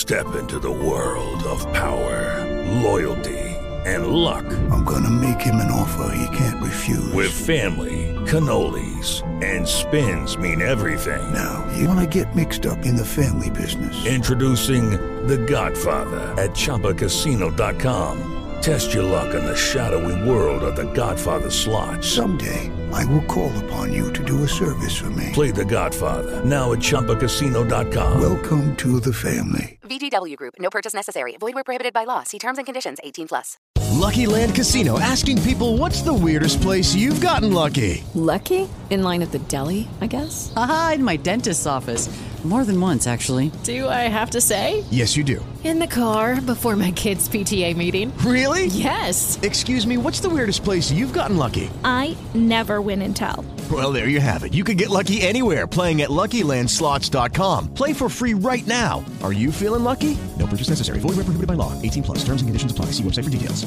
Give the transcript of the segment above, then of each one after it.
Step into the world of power, loyalty, and luck. I'm gonna make him an offer he can't refuse. With family, cannolis, and spins mean everything. Now, you wanna get mixed up in the family business. Introducing The Godfather at ChumbaCasino.com. Test your luck in the shadowy world of The Godfather slot. Someday, I will call upon you to do a service for me. Play The Godfather now at ChumbaCasino.com. Welcome to the family. VGW Group. No purchase necessary. Void where prohibited by law. See terms and conditions. 18+. Lucky Land Casino, asking people, what's the weirdest place you've gotten lucky? Lucky? In line at the deli, I guess? Aha, in my dentist's office. More than once, actually. Do I have to say? Yes, you do. In the car before my kids' PTA meeting. Really? Yes. Excuse me, what's the weirdest place you've gotten lucky? I never win and tell. Well, there you have it. You can get lucky anywhere, playing at LuckyLandSlots.com. Play for free right now. Are you feeling lucky? No purchase necessary. Void where prohibited by law. 18+. Terms and conditions apply. See website for details.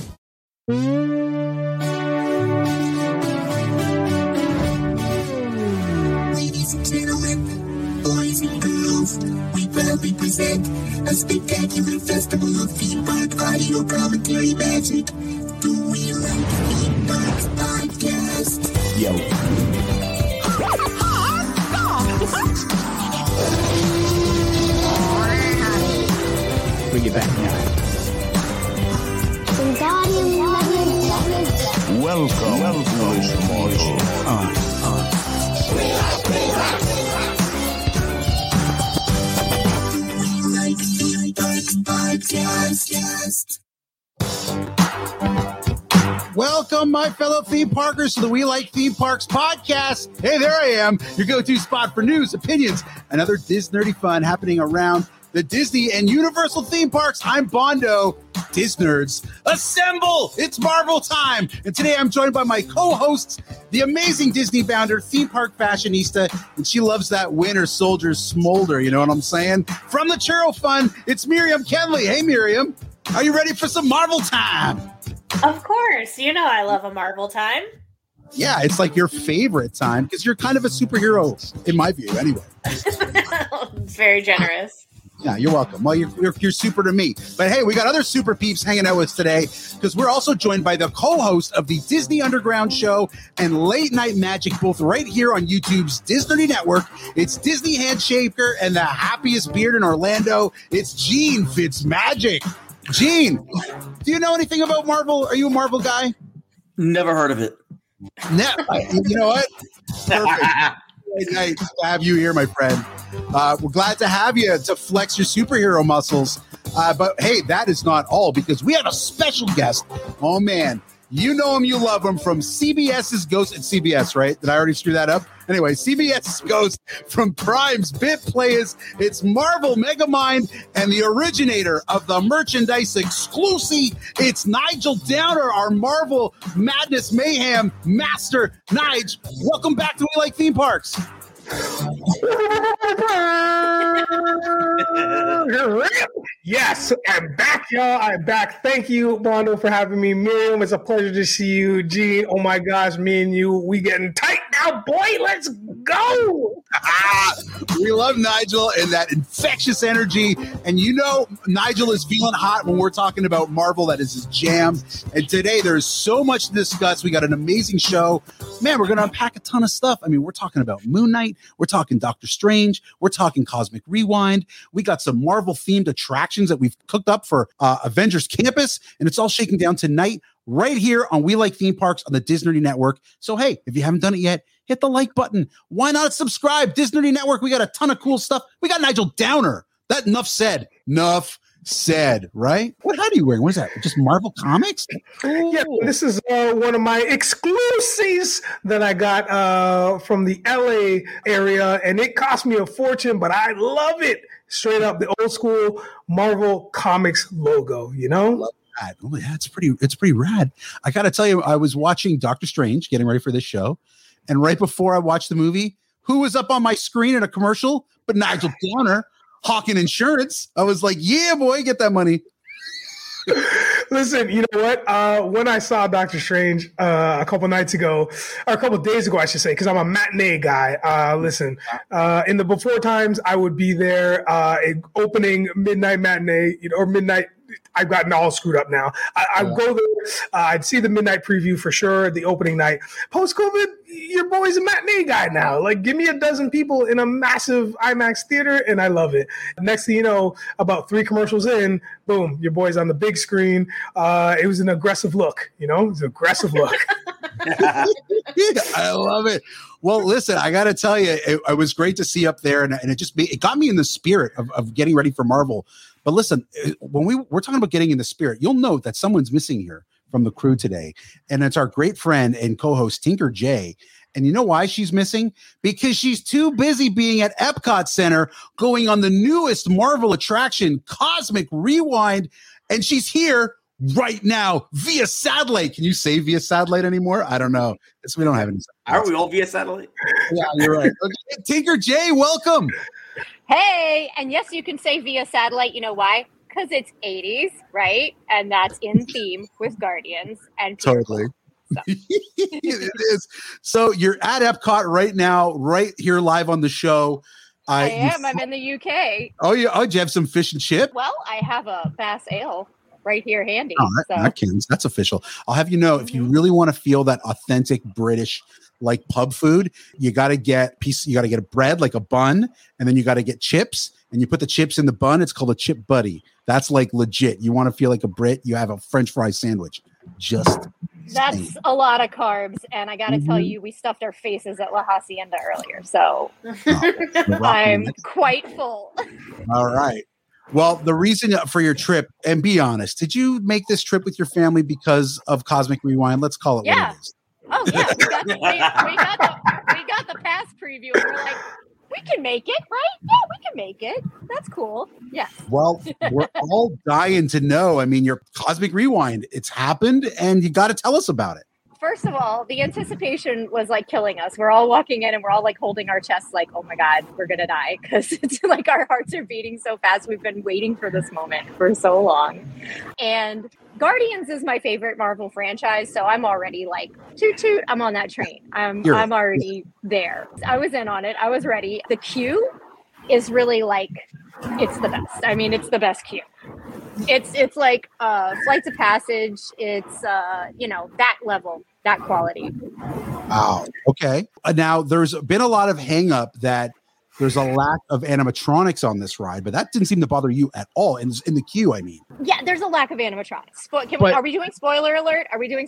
Ladies and gentlemen, boys and girls, we proudly present a spectacular festival of theme park audio commentary magic, the We Like Theme Parks Podcast. Yo. Bring it back now. Welcome to this morning. We Like Theme Parks Podcast. Welcome, my fellow theme parkers, to the We Like Theme Parks podcast. Hey, there I am, your go-to spot for news, opinions, and other Disnerdy fun happening around the Disney and Universal theme parks. I'm Bondo. Disnerds, assemble! It's Marvel time! And today I'm joined by my co-hosts, the amazing Disney bounder, theme park fashionista, and she loves that Winter Soldier smolder, you know what I'm saying? From the Churro Fun, it's Miriam Kenley. Hey, Miriam. Are you ready for some Marvel time? Of course. You know I love a Marvel time. Yeah, it's like your favorite time because you're kind of a superhero, in my view, anyway. Very generous. Yeah, you're welcome. Well, you're super to me. But hey, we got other super peeps hanging out with us today because we're also joined by the co-host of the Disney Underground Show and Late Night Magic, both right here on YouTube's Disney Network. It's Disney Handshaker and the happiest beard in Orlando. It's Gene Fitzmagic. Gene, do you know anything about Marvel? Are you a Marvel guy? Never heard of it. You know what? Perfect. Nice to have you here, my friend. We're glad to have you to flex your superhero muscles. But hey, that is not all because we have a special guest. Oh, man. You know him, you love him from CBS's Ghost at CBS, right? Did I already screw that up? Anyway, CBS's Ghost from Prime's Bit Players. It's Marvel Megamind and the originator of the merchandise exclusive. It's Nigel Downer, our Marvel Madness Mayhem master. Nige, welcome back to We Like Theme Parks. Yes, I'm back, y'all. I'm back. Thank you, Bondo, for having me. Miriam, it's a pleasure to see you. Gene, oh my gosh, me and you, we getting tight now, boy. Let's go. We love Nigel and that infectious energy. And you know, Nigel is feeling hot when we're talking about Marvel. That is his jam. And today there's so much to discuss. We got an amazing show. Man, we're going to unpack a ton of stuff. I mean, we're talking about Moon Knight. We're talking Doctor Strange. We're talking Cosmic Rewind. We got some Marvel-themed attractions that we've cooked up for Avengers Campus. And it's all shaking down tonight right here on We Like Theme Parks on the Disney Network. So, hey, if you haven't done it yet, hit the like button. Why not subscribe? Disney Network, we got a ton of cool stuff. We got Nigel Downer. That enough said. Enough said, right? What hat are you wearing? What is that? Just Marvel Comics? Ooh. Yeah, this is one of my exclusives that I got from the LA area, and it cost me a fortune, but I love it. Straight up, the old school Marvel Comics logo, you know? Oh, yeah, it's pretty rad. I got to tell you, I was watching Doctor Strange, getting ready for this show, and right before I watched the movie, who was up on my screen in a commercial but Nigel Downer, Hawking Insurance. I was like, yeah, boy, get that money. Listen, you know what? When I saw Doctor Strange a couple nights ago, or a couple days ago, I should say, because I'm a matinee guy. Listen, in the before times, I would be there opening midnight matinee, or midnight. I've gotten all screwed up now. I go there. I'd see the midnight preview for sure, the opening night. Post-COVID, your boy's a matinee guy now. Like, give me a dozen people in a massive IMAX theater, and I love it. Next thing you know, about 3 commercials in, boom, your boy's on the big screen. It was an aggressive look, It was an aggressive look. I love it. Well, listen, I got to tell you, it was great to see up there, and it got me in the spirit of getting ready for Marvel. But listen, when we're talking about getting in the spirit, you'll note that someone's missing here from the crew today, and it's our great friend and co-host Tinker J. And you know why she's missing? Because she's too busy being at Epcot Center, going on the newest Marvel attraction, Cosmic Rewind, and she's here right now via satellite. Can you say via satellite anymore? I don't know. We don't have any. Are we all via satellite? Yeah, you're right. Okay. Tinker J, welcome. Hey, and yes, you can say via satellite. You know why? Because it's 80s, right? And that's in theme with Guardians. And totally. So. It is. So you're at Epcot right now, right here live on the show. I am. I'm in the UK. Oh, yeah. Oh, do you have some fish and chip? Well, I have a Bass Ale right here handy. Oh, that counts. That's official. I'll have you know, if you really want to feel that authentic British like pub food, you got to get a bread, like a bun, and then you got to get chips, and you put the chips in the bun. It's called a chip buddy. That's like legit. You want to feel like a Brit, you have a French fry sandwich. That's a lot of carbs, and I got to tell you, we stuffed our faces at La Hacienda earlier, so I'm quite full. All right. Well, the reason for your trip, and be honest, did you make this trip with your family because of Cosmic Rewind? Let's call it what it is. Oh, yeah. We got the past preview, and we're like, we can make it, right? Yeah, we can make it. That's cool. Yes. Well, we're all dying to know. I mean, your Cosmic Rewind, it's happened, and you got to tell us about it. First of all, the anticipation was like killing us. We're all walking in and we're all like holding our chests like, oh my God, we're going to die. Because it's like our hearts are beating so fast. We've been waiting for this moment for so long. And Guardians is my favorite Marvel franchise. So I'm already like, toot toot, I'm on that train. I'm already there. I was in on it. I was ready. The queue is really like, it's the best. I mean, it's the best queue. It's like Flights of Passage. It's, that level. That quality. Wow. Okay. Now, there's been a lot of hang up that there's a lack of animatronics on this ride, but that didn't seem to bother you at all in the queue, I mean. Yeah, there's a lack of animatronics. Are we doing spoiler alert?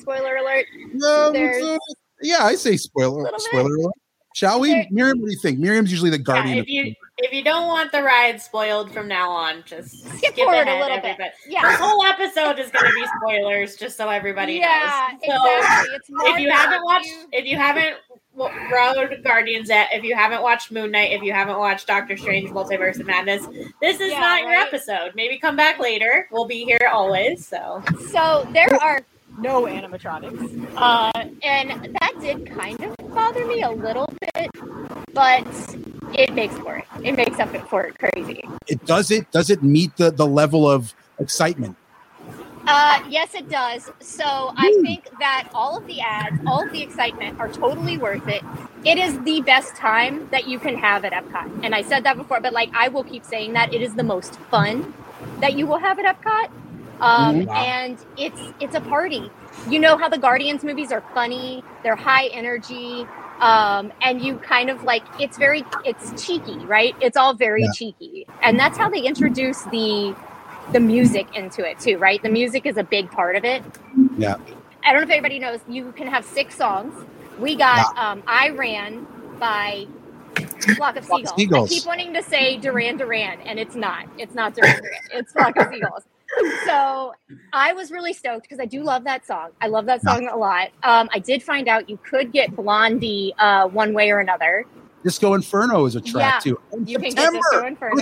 No, yeah, I say spoiler alert. Shall we? Okay. Miriam, what do you think? Miriam's usually the guardian. If you don't want the ride spoiled from now on, just skip forward ahead a little bit. Yeah, this whole episode is going to be spoilers, just so everybody knows. So exactly. It's more if you haven't rode Guardians yet, if you haven't watched Moon Knight, if you haven't watched Doctor Strange Multiverse of Madness, this is not your episode. Maybe come back later. We'll be here always. So there are no animatronics, and that did kind of bother me a little bit, but it makes for it. It makes up for it crazy. Does it meet the level of excitement? Yes, it does. So I think that all of the ads, all of the excitement are totally worth it. It is the best time that you can have at Epcot. And I said that before, but I will keep saying that it is the most fun that you will have at Epcot. And it's a party. You know how the Guardians movies are funny, they're high energy, and you kind of it's cheeky, right? It's all very cheeky. And that's how they introduce the music into it too, right? The music is a big part of it. Yeah. I don't know if everybody knows, you can have 6 songs. We got I Ran by Flock of Seagulls. I keep wanting to say Duran Duran, and it's not. It's not Duran Duran. It's Flock of Seagulls. So I was really stoked because I do love that song. I love that song a lot. I did find out you could get Blondie one way or another. Disco Inferno is a track too. You can get Disco Inferno.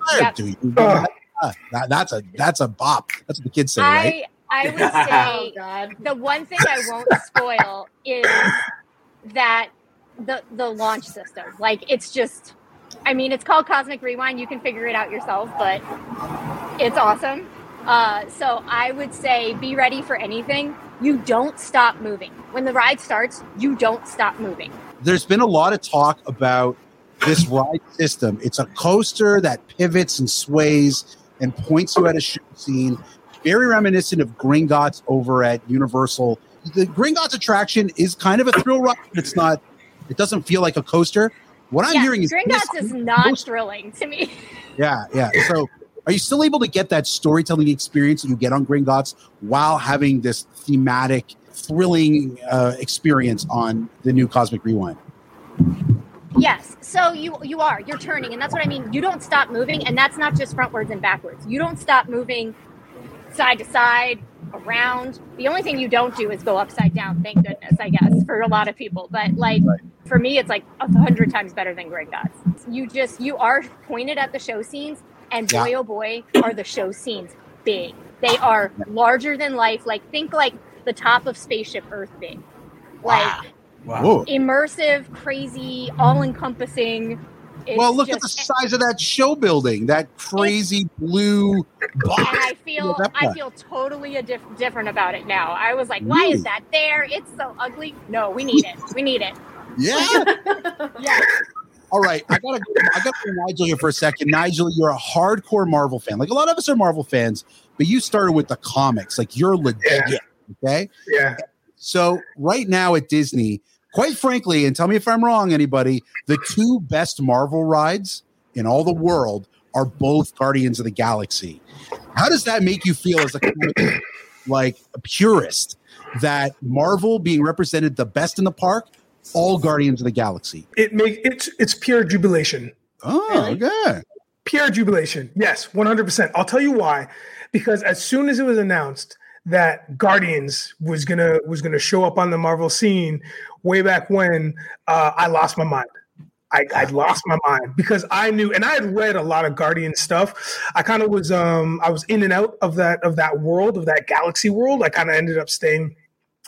That's a bop. That's what the kids say, right? I would say the one thing I won't spoil is that the launch system. It's just, I mean, it's called Cosmic Rewind. You can figure it out yourself, but it's awesome. So I would say be ready for anything. You don't stop moving. When the ride starts, you don't stop moving. There's been a lot of talk about this ride system. It's a coaster that pivots and sways and points you at a show scene. Very reminiscent of Gringotts over at Universal. The Gringotts attraction is kind of a thrill ride, but it's not. It doesn't feel like a coaster. What I'm hearing is Gringotts is not thrilling to me. Yeah. So, are you still able to get that storytelling experience that you get on Gringotts while having this thematic, thrilling experience on the new Cosmic Rewind? Yes. So you're turning, and that's what I mean. You don't stop moving, and that's not just frontwards and backwards. You don't stop moving side to side, around. The only thing you don't do is go upside down. Thank goodness, I guess, for a lot of people. But for me, it's like 100 times better than Gringotts. You are pointed at the show scenes, and boy, oh boy, are the show scenes big. They are larger than life. Like, think like the top of Spaceship Earth big. Like, immersive, crazy, all-encompassing. Well, look at the size of that show building, that crazy blue box. And I feel totally different about it now. I was like, why is that there? It's so ugly. No, we need it. We need it. Yeah. Yeah. All right. I gotta go to Nigel here for a second. Nigel, you're a hardcore Marvel fan. Like, a lot of us are Marvel fans, but you started with the comics. Like, you're legit. Okay? Yeah. So right now at Disney, quite frankly, and tell me if I'm wrong, anybody, the two best Marvel rides in all the world are both Guardians of the Galaxy. How does that make you feel as a purist, that Marvel being represented the best in the park, all Guardians of the Galaxy? It's pure jubilation. Oh, okay. Pure jubilation. Yes, 100%. I'll tell you why. Because as soon as it was announced that Guardians was gonna show up on the Marvel scene way back when, I lost my mind. I lost my mind because I knew, and I had read a lot of Guardian stuff. I kind of was I was in and out of that world, of that galaxy world. I kind of ended up staying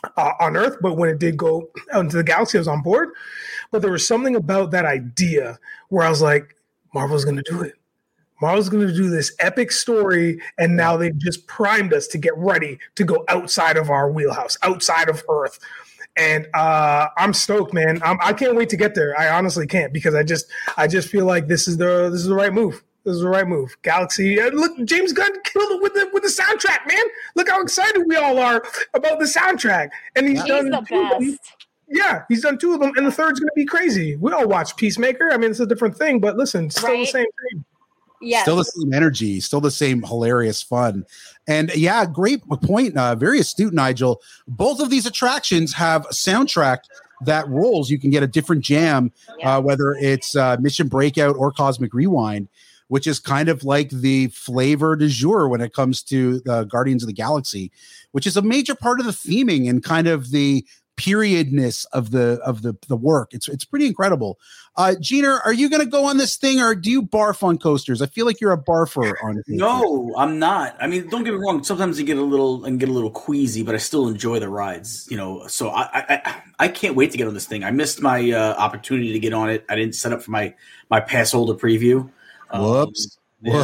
on Earth, but when it did go out into the galaxy, I was on board. But there was something about that idea where I was like, Marvel's going to do it. Marvel's going to do this epic story, and now they've just primed us to get ready to go outside of our wheelhouse, outside of Earth. And I'm stoked, man. I can't wait to get there. I honestly can't, because I just feel like this is the right move. This is the right move. Galaxy. Look, James Gunn killed it with the soundtrack, man. Look how excited we all are about the soundtrack. And he's done the best. Yeah, he's done two of them, and the third's going to be crazy. We all watch Peacemaker. I mean, it's a different thing, but listen, still the same thing. Yeah, still the same energy, still the same hilarious fun. And yeah, great point. Very astute, Nigel. Both of these attractions have a soundtrack that rolls. You can get a different jam, whether it's Mission Breakout or Cosmic Rewind, which is kind of like the flavor du jour when it comes to Guardians of the Galaxy, which is a major part of the theming and kind of the periodness of the work. It's pretty incredible. Gina, are you going to go on this thing, or do you barf on coasters? I feel like you're a barfer on it. No, I'm not. I mean, don't get me wrong. Sometimes I get a little queasy, but I still enjoy the rides. So I can't wait to get on this thing. I missed my opportunity to get on it. I didn't set up for my pass holder preview. Whoops.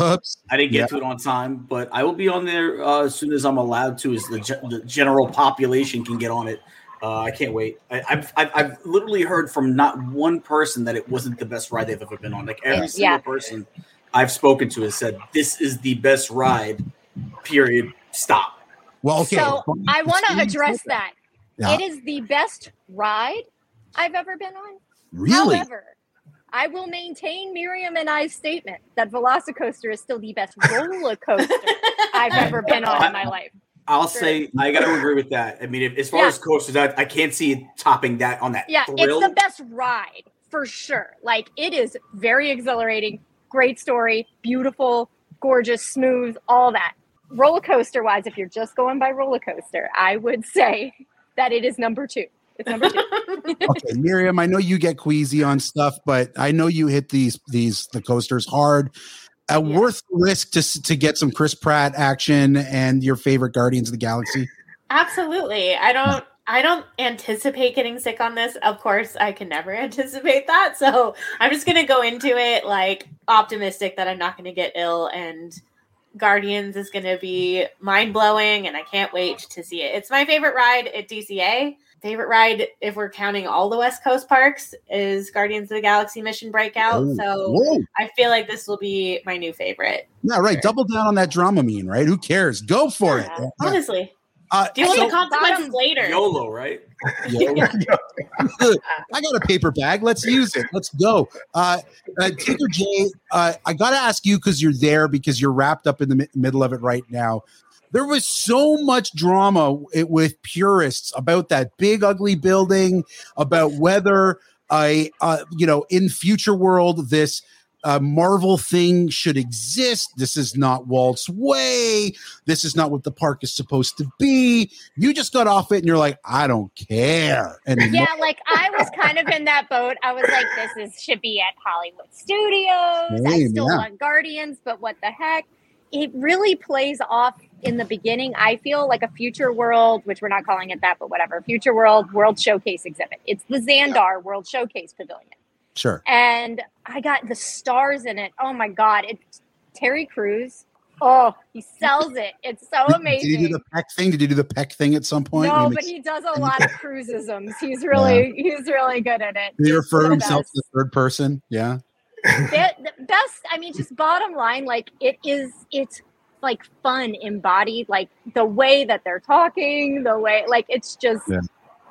I didn't get to it on time, but I will be on there as soon as I'm allowed to, as the general population can get on it. I can't wait. I've literally heard from not one person that it wasn't the best ride they've ever been on. Like, every single person I've spoken to has said, this is the best ride, period, stop. Well, okay. So I want to address that. Yeah. It is the best ride I've ever been on. Really? However, I will maintain Miriam and I's statement that Velocicoaster is still the best roller coaster I've ever been on in my life. I'll say I got to agree with that. I mean, as far as coasters, I can't see it topping that on that. Yeah, thrill. It's the best ride for sure. Like, it is very exhilarating, great story, beautiful, gorgeous, smooth, all that. Roller coaster wise, if you're just going by roller coaster, I would say that it is number 2. It's number 2. Okay, Miriam, I know you get queasy on stuff, but I know you hit the coasters hard. Worth the risk to get some Chris Pratt action and your favorite Guardians of the Galaxy? Absolutely. I don't anticipate getting sick on this. Of course, I can never anticipate that. So I'm just going to go into it like optimistic that I'm not going to get ill and Guardians is going to be mind-blowing, and I can't wait to see it. It's my favorite ride at DCA. Favorite ride, if we're counting all the West Coast parks, is Guardians of the Galaxy Mission Breakout. I feel like this will be my new favorite. Yeah, right. Double down on that Dramamine, right? Who cares? Go for it. Honestly. Deal with the consequences later. YOLO, right? YOLO. I got a paper bag. Let's use it. Let's go. Tinker J, I got to ask you because you're there, because you're wrapped up in the middle of it right now. There was so much drama with purists about that big, ugly building, about whether, in Future World, this Marvel thing should exist. This is not Walt's way. This is not what the park is supposed to be. You just got off it and you're like, I don't care anymore. Yeah, like I was kind of in that boat. I was like, should be at Hollywood Studios. I still want Guardians, but what the heck? It really plays off in the beginning. I feel like a Future World, which we're not calling it that, but whatever. Future World Showcase exhibit. It's the Xandar World Showcase Pavilion. Sure. And I got the stars in it. Oh my God. It's Terry Crews. Oh, he sells it. It's so amazing. Did he do the peck thing? Did he do the peck thing at some point? No, but he does a lot of Cruisisms. He's really good at it. Did he refer to himself to the third person? Yeah. The best, I mean, just bottom line, like it's like fun embodied, like the way that they're talking, the way, like it's just the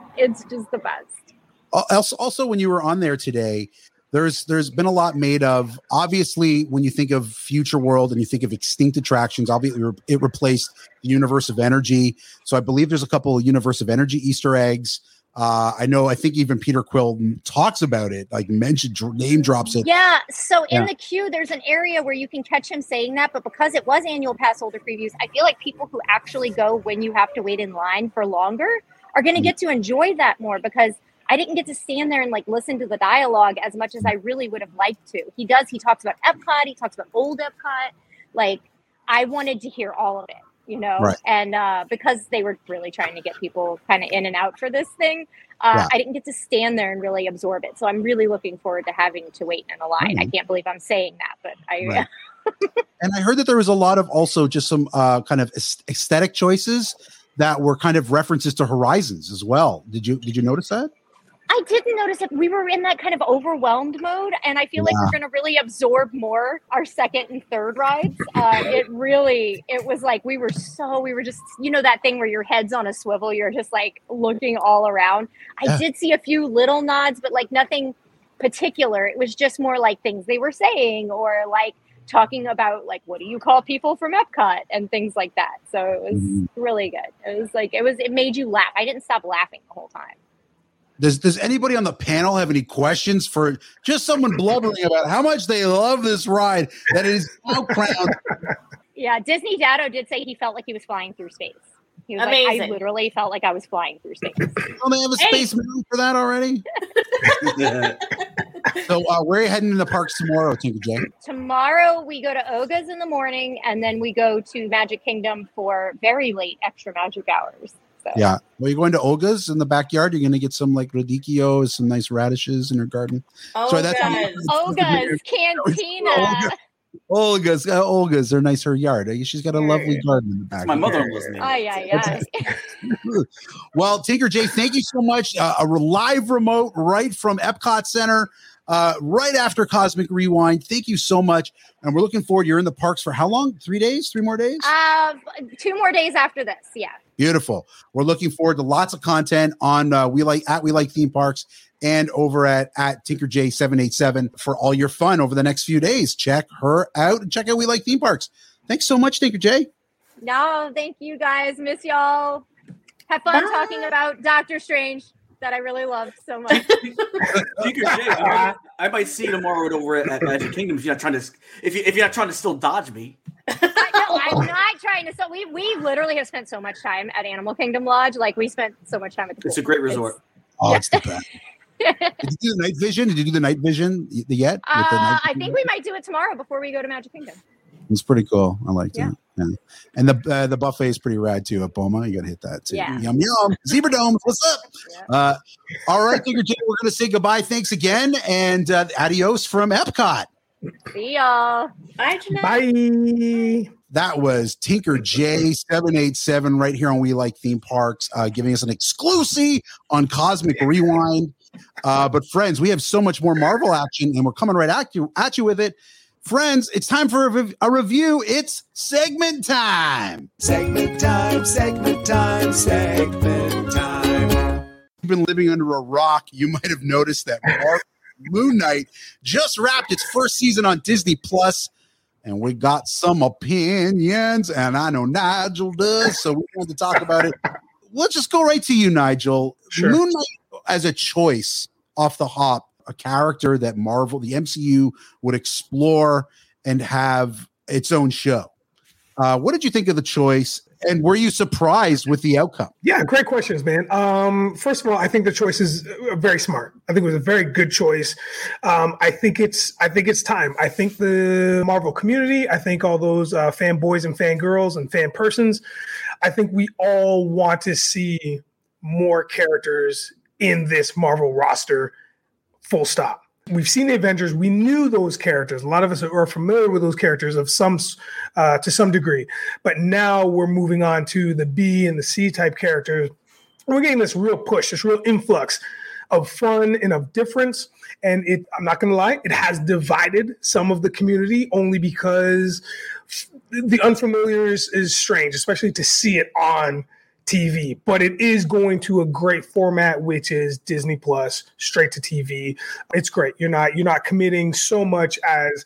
best. Also, when you were on there today, there's been a lot made of, obviously, when you think of Future World and you think of extinct attractions, obviously it replaced the Universe of Energy. So I believe there's a couple of Universe of Energy Easter eggs. I think even Peter Quill talks about it, like name drops it. Yeah. So in the queue, there's an area where you can catch him saying that, but because it was annual pass holder previews, I feel like people who actually go when you have to wait in line for longer are going to get to enjoy that more, because I didn't get to stand there and like listen to the dialogue as much as I really would have liked to. He talks about Epcot. He talks about old Epcot. Like I wanted to hear all of it. Right. And because they were really trying to get people kind of in and out for this thing, I didn't get to stand there and really absorb it. So I'm really looking forward to having to wait in a line. I can't believe I'm saying that, but Right. And I heard that there was a lot of also just some kind of aesthetic choices that were kind of references to Horizons as well. Did you notice that? I didn't notice it. We were in that kind of overwhelmed mode, and I feel like we're going to really absorb more our second and third rides. It was like we were just, that thing where your head's on a swivel, you're just like looking all around. I did see a few little nods, but like nothing particular. It was just more like things they were saying, or like talking about like, what do you call people from Epcot and things like that. So it was really good. It made you laugh. I didn't stop laughing the whole time. Does anybody on the panel have any questions for just someone blubbering about how much they love this ride that is now crowned? Yeah, Disney Dado did say he felt like he was flying through space. He was Amazing. like, I literally felt like I was flying through space. Oh, they have a space moon for that already? So where are you heading in the parks tomorrow, Tinker J? Tomorrow we go to Oga's in the morning, and then we go to Magic Kingdom for very late extra magic hours. So. Yeah. Well, you're going to Oga's in the backyard. You're going to get some like radicchio, some nice radishes in her garden. Oga's Cantina. Olga's. They're nice. Her yard. She's got a lovely garden in the back. My mother-in-law's name. Yeah. Well, Tinker J, thank you so much. A live remote right from Epcot Center, right after Cosmic Rewind. Thank you so much. And we're looking forward. You're in the parks for how long? 3 days? 3 more days? 2 more days after this. Yeah. Beautiful. We're looking forward to lots of content on We Like Theme Parks and over at TinkerJ787 for all your fun over the next few days. Check her out and check out We Like Theme Parks. Thanks so much, Tinker J. No, thank you guys. Miss y'all. Have fun talking about Doctor Strange that I really loved so much. Tinker J, I might see you tomorrow over at Magic Kingdom if you're not trying to still dodge me. I'm not trying to. So we literally have spent so much time at Animal Kingdom Lodge. Like we spent so much time at the pool. It's a great resort. It's the best. Did you do the night vision? Did you do the night vision yet? I think we might do it tomorrow before we go to Magic Kingdom. It's pretty cool. I liked it. Yeah. And the buffet is pretty rad too at Boma. You got to hit that too. Yeah. Yum yum. Zebra Domes. What's up? Yeah. All right, Tinker J, we're going to say goodbye. Thanks again, and adios from Epcot. See y'all. Bye, Jeanette. Bye. That was Tinker J787 right here on We Like Theme Parks, giving us an exclusive on Cosmic Rewind. But friends, we have so much more Marvel action, and we're coming right at you with it. Friends, it's time for a review. It's segment time. Segment time, segment time, segment time. You've been living under a rock. You might have noticed that Moon Knight just wrapped its first season on Disney Plus, and we got some opinions, and I know Nigel does, so we want to talk about it. Let's just go right to you, Nigel. Sure. Moon Knight as a choice off the hop, a character that Marvel, the MCU, would explore and have its own show. What did you think of the choice, and were you surprised with the outcome? Yeah, great questions, man. First of all, I think the choice is very smart. I think it was a very good choice. I think it's time. I think the Marvel community, I think all those fanboys and fangirls and fan persons, I think we all want to see more characters in this Marvel roster. Full stop. We've seen the Avengers. We knew those characters. A lot of us are familiar with those characters to some degree. But now we're moving on to the B and the C type characters. We're getting this real push, this real influx of fun and of difference. And I'm not going to lie, it has divided some of the community only because the unfamiliar is strange, especially to see it on TV, but it is going to a great format, which is Disney Plus, straight to TV. It's great. You're not committing so much as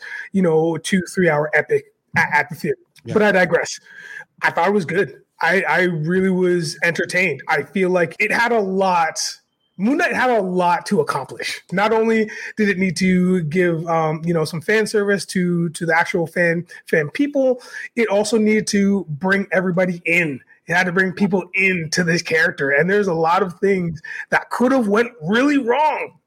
2-3 hour epic at the theater. Yeah. But I digress. I thought it was good. I really was entertained. I feel like it had a lot. Moon Knight had a lot to accomplish. Not only did it need to give some fan service to the actual fan people, it also needed to bring everybody in. It had to bring people into this character. And there's a lot of things that could have went really wrong.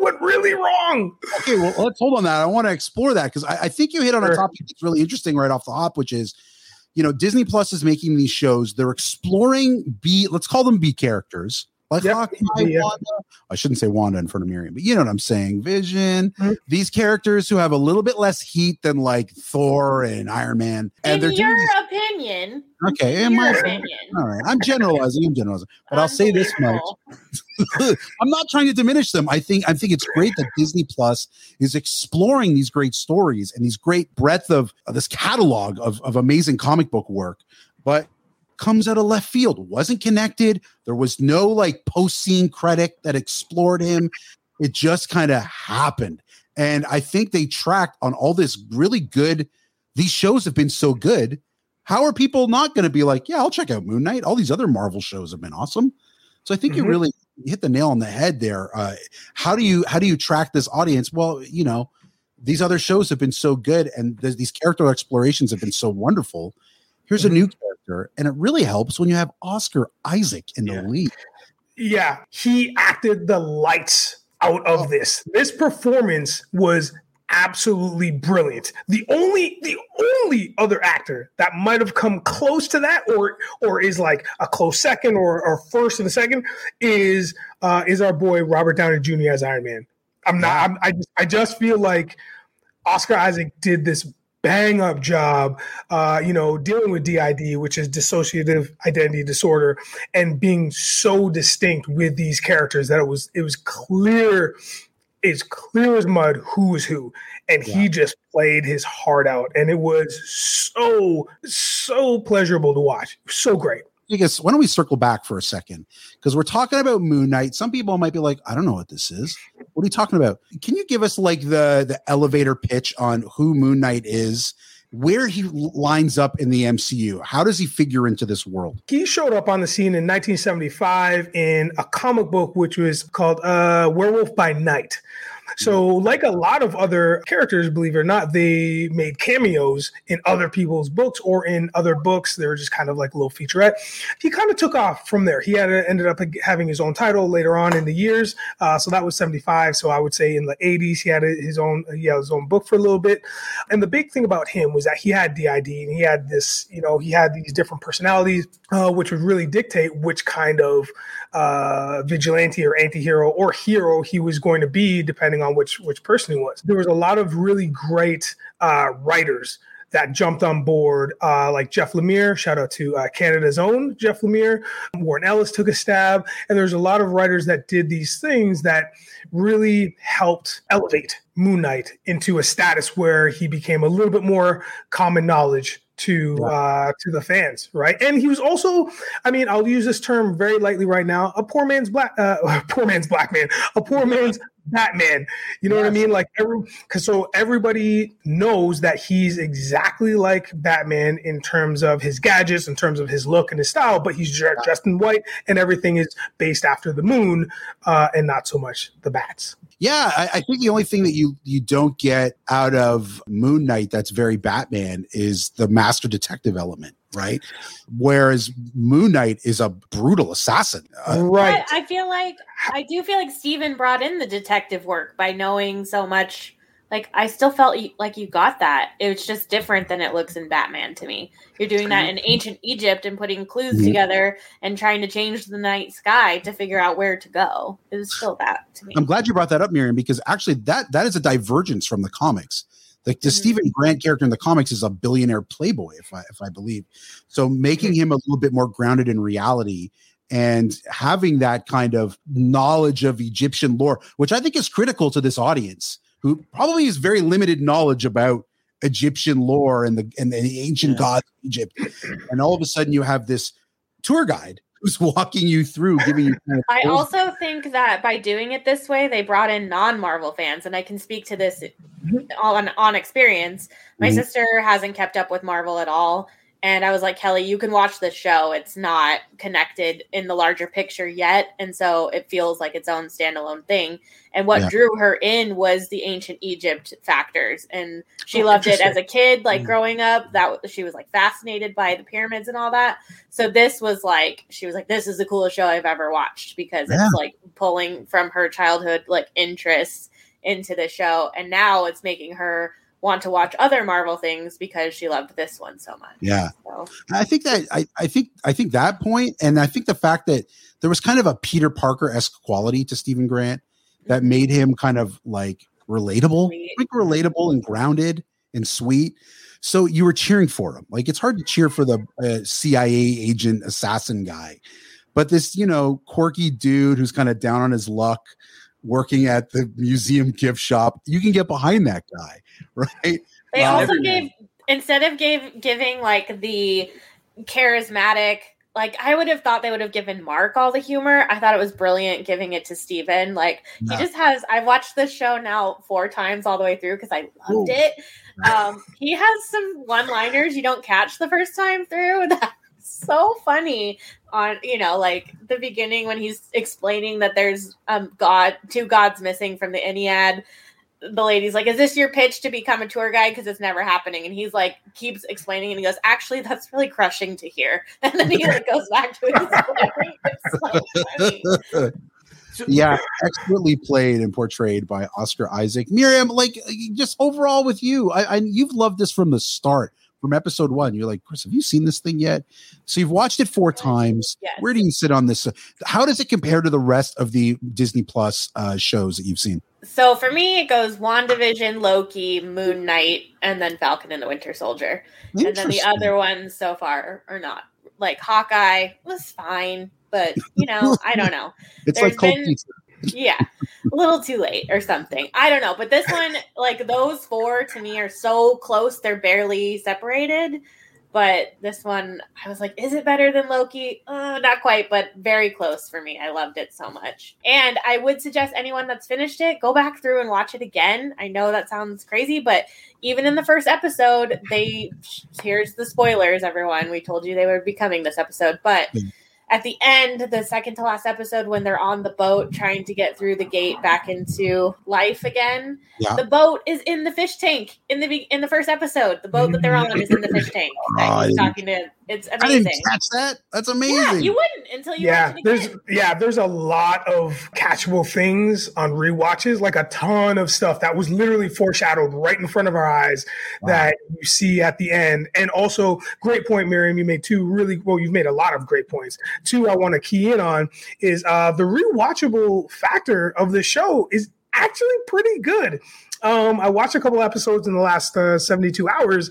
Okay, well, let's hold on that. I want to explore that because I think you hit on a topic that's really interesting right off the hop, which is, Disney Plus is making these shows. They're exploring let's call them B characters. Like Hawkeye, Wanda. I shouldn't say Wanda in front of Miriam, but you know what I'm saying. Vision. Mm-hmm. These characters who have a little bit less heat than like Thor and Iron Man. And in your opinion. Okay, in my opinion. All right, I'm generalizing, but I'll say this much: I'm not trying to diminish them. I think it's great that Disney Plus is exploring these great stories and these great breadth of this catalog of amazing comic book work, but comes out of left field, wasn't connected. There was no like post-scene credit that explored him. It just kind of happened. And I think they tracked on all this really good. These shows have been so good. How are people not going to be like, yeah, I'll check out Moon Knight. All these other Marvel shows have been awesome. So I think you really hit the nail on the head there. How do you track this audience? Well, these other shows have been so good and these character explorations have been so wonderful. Here's a new character, and it really helps when you have Oscar Isaac in the lead. Yeah, he acted the lights out of this. This performance was absolutely brilliant. The only other actor that might have come close to that, or is like a close second, or first and a second, is our boy Robert Downey Jr. as Iron Man. I just feel like Oscar Isaac did this bang up job, dealing with DID, which is dissociative identity disorder, and being so distinct with these characters that it was clear as mud who was who. And he just played his heart out. And it was so pleasurable to watch. So great. I guess, why don't we circle back for a second? Because we're talking about Moon Knight. Some people might be like, I don't know what this is. What are you talking about? Can you give us like the elevator pitch on who Moon Knight is, where he lines up in the MCU? How does he figure into this world? He showed up on the scene in 1975 in a comic book which was called Werewolf by Night. So like a lot of other characters, believe it or not, they made cameos in other people's books or in other books. They were just kind of like a little featurette. He kind of took off from there. He ended up having his own title later on in the years. So that was 75. So I would say in the 80s, he had his own book for a little bit. And the big thing about him was that he had DID and he had this, he had these different personalities, which would really dictate which kind of vigilante or anti-hero or hero he was going to be, depending on which person he was. There was a lot of really great writers that jumped on board, like Jeff Lemire, shout out to Canada's own Jeff Lemire. Warren Ellis took a stab, and there's a lot of writers that did these things that really helped elevate Moon Knight into a status where he became a little bit more common knowledge to the fans, right? And he was also, I mean, I'll use this term very lightly right now, a poor man's black man, a poor man's Batman. You know what I mean? Like, so everybody knows that he's exactly like Batman in terms of his gadgets, in terms of his look and his style, but he's dressed in white, and everything is based after the moon, and not so much the bats. Yeah, I think the only thing that you don't get out of Moon Knight that's very Batman is the master detective element, right? Whereas Moon Knight is a brutal assassin. Right. I do feel like Steven brought in the detective work by knowing so much. Like, I still felt like you got that. It was just different than it looks in Batman to me. You're doing that in ancient Egypt and putting clues together and trying to change the night sky to figure out where to go. It was still that to me. I'm glad you brought that up, Miriam, because actually that is a divergence from the comics. Like the Stephen Grant character in the comics is a billionaire playboy, if I believe. So making him a little bit more grounded in reality and having that kind of knowledge of Egyptian lore, which I think is critical to this audience, who probably has very limited knowledge about Egyptian lore and the ancient gods of Egypt. And all of a sudden you have this tour guide who's walking you through, giving you kind of I also think that by doing it this way, they brought in non-Marvel fans, and I can speak to this on experience. My sister hasn't kept up with Marvel at all. And I was like, Kelly, you can watch this show. It's not connected in the larger picture yet. And so it feels like its own standalone thing. And what drew her in was the ancient Egypt factors. And she loved it as a kid, like growing up. She was like fascinated by the pyramids and all that. So this was like, she was like, this is the coolest show I've ever watched, because it's like pulling from her childhood, like interests into the show. And now it's making her want to watch other Marvel things because she loved this one so much. Yeah. So. I think that I think that point, and I think the fact that there was kind of a Peter Parker-esque quality to Stephen Grant that made him kind of like relatable, and grounded and sweet. So you were cheering for him. Like, it's hard to cheer for the CIA agent assassin guy, but this, quirky dude who's kind of down on his luck, working at the museum gift shop, you can get behind that guy, right? They also instead of giving like the charismatic, like, I would have thought they would have given Mark all the humor. I thought it was brilliant giving it to Steven. Like, he just has, I've watched this show now 4 times all the way through because I loved it. He has some one-liners you don't catch the first time through. That's so funny. On like the beginning when he's explaining that there's 2 gods missing from the Ennead. The lady's like, is this your pitch to become a tour guide? Because it's never happening. And he's like, keeps explaining, and he goes, actually, that's really crushing to hear. And then he like goes back to his story. Yeah, expertly played and portrayed by Oscar Isaac. Miriam, like, just overall with you, you've loved this from the start. From episode 1, you're like, Chris, have you seen this thing yet? So you've watched it 4 times. Yes. Where do you sit on this? How does it compare to the rest of the Disney Plus shows that you've seen? So for me, it goes WandaVision, Loki, Moon Knight, and then Falcon and the Winter Soldier. And then the other ones so far are not. Like Hawkeye was fine, but I don't know. It's like cold pizza. Yeah, a little too late or something. I don't know. But this one, like, those 4 to me are so close. They're barely separated. But this one, I was like, is it better than Loki? Not quite, but very close for me. I loved it so much. And I would suggest anyone that's finished it, go back through and watch it again. I know that sounds crazy, but even in the first episode, here's the spoilers, everyone. We told you they would be coming this episode, but at the end, the second to last episode, when they're on the boat trying to get through the gate back into life again, the boat is in the fish tank in the first episode. The boat that they're on is in the fish tank. He's talking to. It's amazing. I didn't catch that. That's amazing. Yeah, you wouldn't until you watch it again. There's a lot of catchable things on rewatches, like a ton of stuff that was literally foreshadowed right in front of our eyes that you see at the end. And also, great point, Miriam. You made 2 you've made a lot of great points. 2 I want to key in on is the rewatchable factor of the show is actually pretty good. I watched a couple episodes in the last 72 hours.